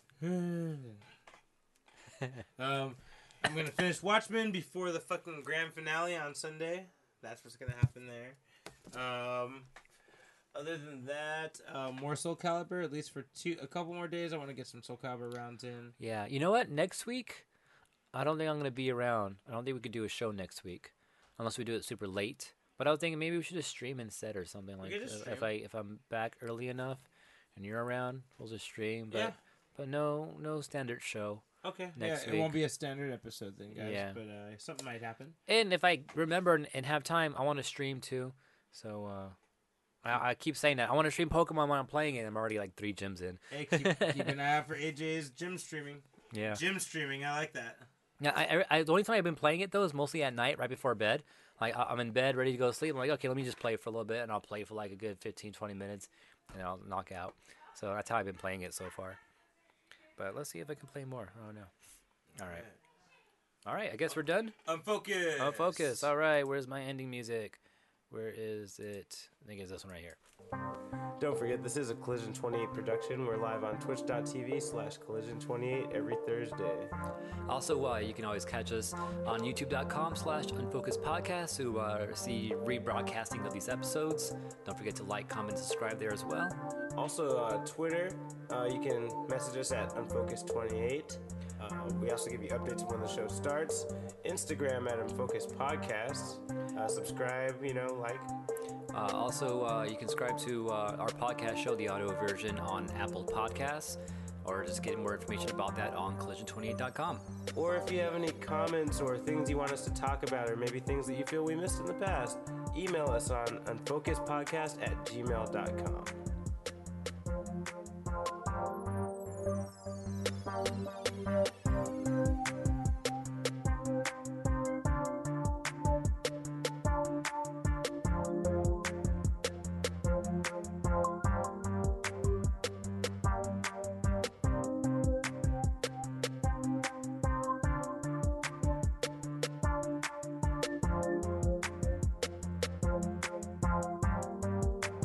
um, I'm gonna finish Watchmen before the fucking grand finale on Sunday. That's what's gonna happen there. Um, other than that, uh, more Soul Calibur. At least for two, a couple more days. I want to get some Soul Calibur rounds in. Yeah, you know what? Next week, I don't think I'm gonna be around. I don't think we could do a show next week, unless we do it super late. But I was thinking maybe we should just stream instead or something like. could just If, if stream. I if I'm back early enough, and you're around, we'll just stream. But Yeah. but no no standard show. Okay. Next yeah, it won't week. be a standard episode then, guys. Yeah. But uh, something might happen. And if I remember and, and have time, I want to stream too. So uh, I, I keep saying that I want to stream Pokemon when I'm playing it. I'm already like three gyms in. Hey, keep, keep an eye out for A J's gym streaming. Yeah. Gym streaming. I like that. Yeah, I, I, I, the only time I've been playing it though is mostly at night, right before bed. Like I- I'm in bed, ready to go to sleep. I'm like, okay, let me just play for a little bit, and I'll play for like a good fifteen, twenty minutes, and I'll knock out. So that's how I've been playing it so far. But let's see if I can play more. Oh no! All right, all right. I guess we're done. Unfocus. Oh, focus. All right. Where's my ending music? Where is it? I think it's this one right here. Don't forget, this is a Collision twenty-eight production. We're live on twitch.tv slash collision twenty-eight every Thursday. Also, uh, you can always catch us on youtube.com slash unfocused podcast to uh, see rebroadcasting of these episodes. Don't forget to like, comment, subscribe there as well. Also, uh, Twitter, uh, you can message us at unfocused twenty-eight. Uh, we also give you updates when the show starts. Instagram at Unfocused Podcast. Uh, subscribe, you know, like. Uh, also, uh, you can subscribe to uh, our podcast show, the audio version, on Apple Podcasts. or just get more information about that on collision twenty-eight dot com. Or if you have any comments or things you want us to talk about, or maybe things that you feel we missed in the past, email us on unfocusedpodcast at gmail dot com.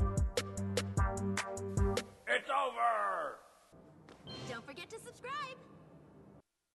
It's over! Don't forget to subscribe.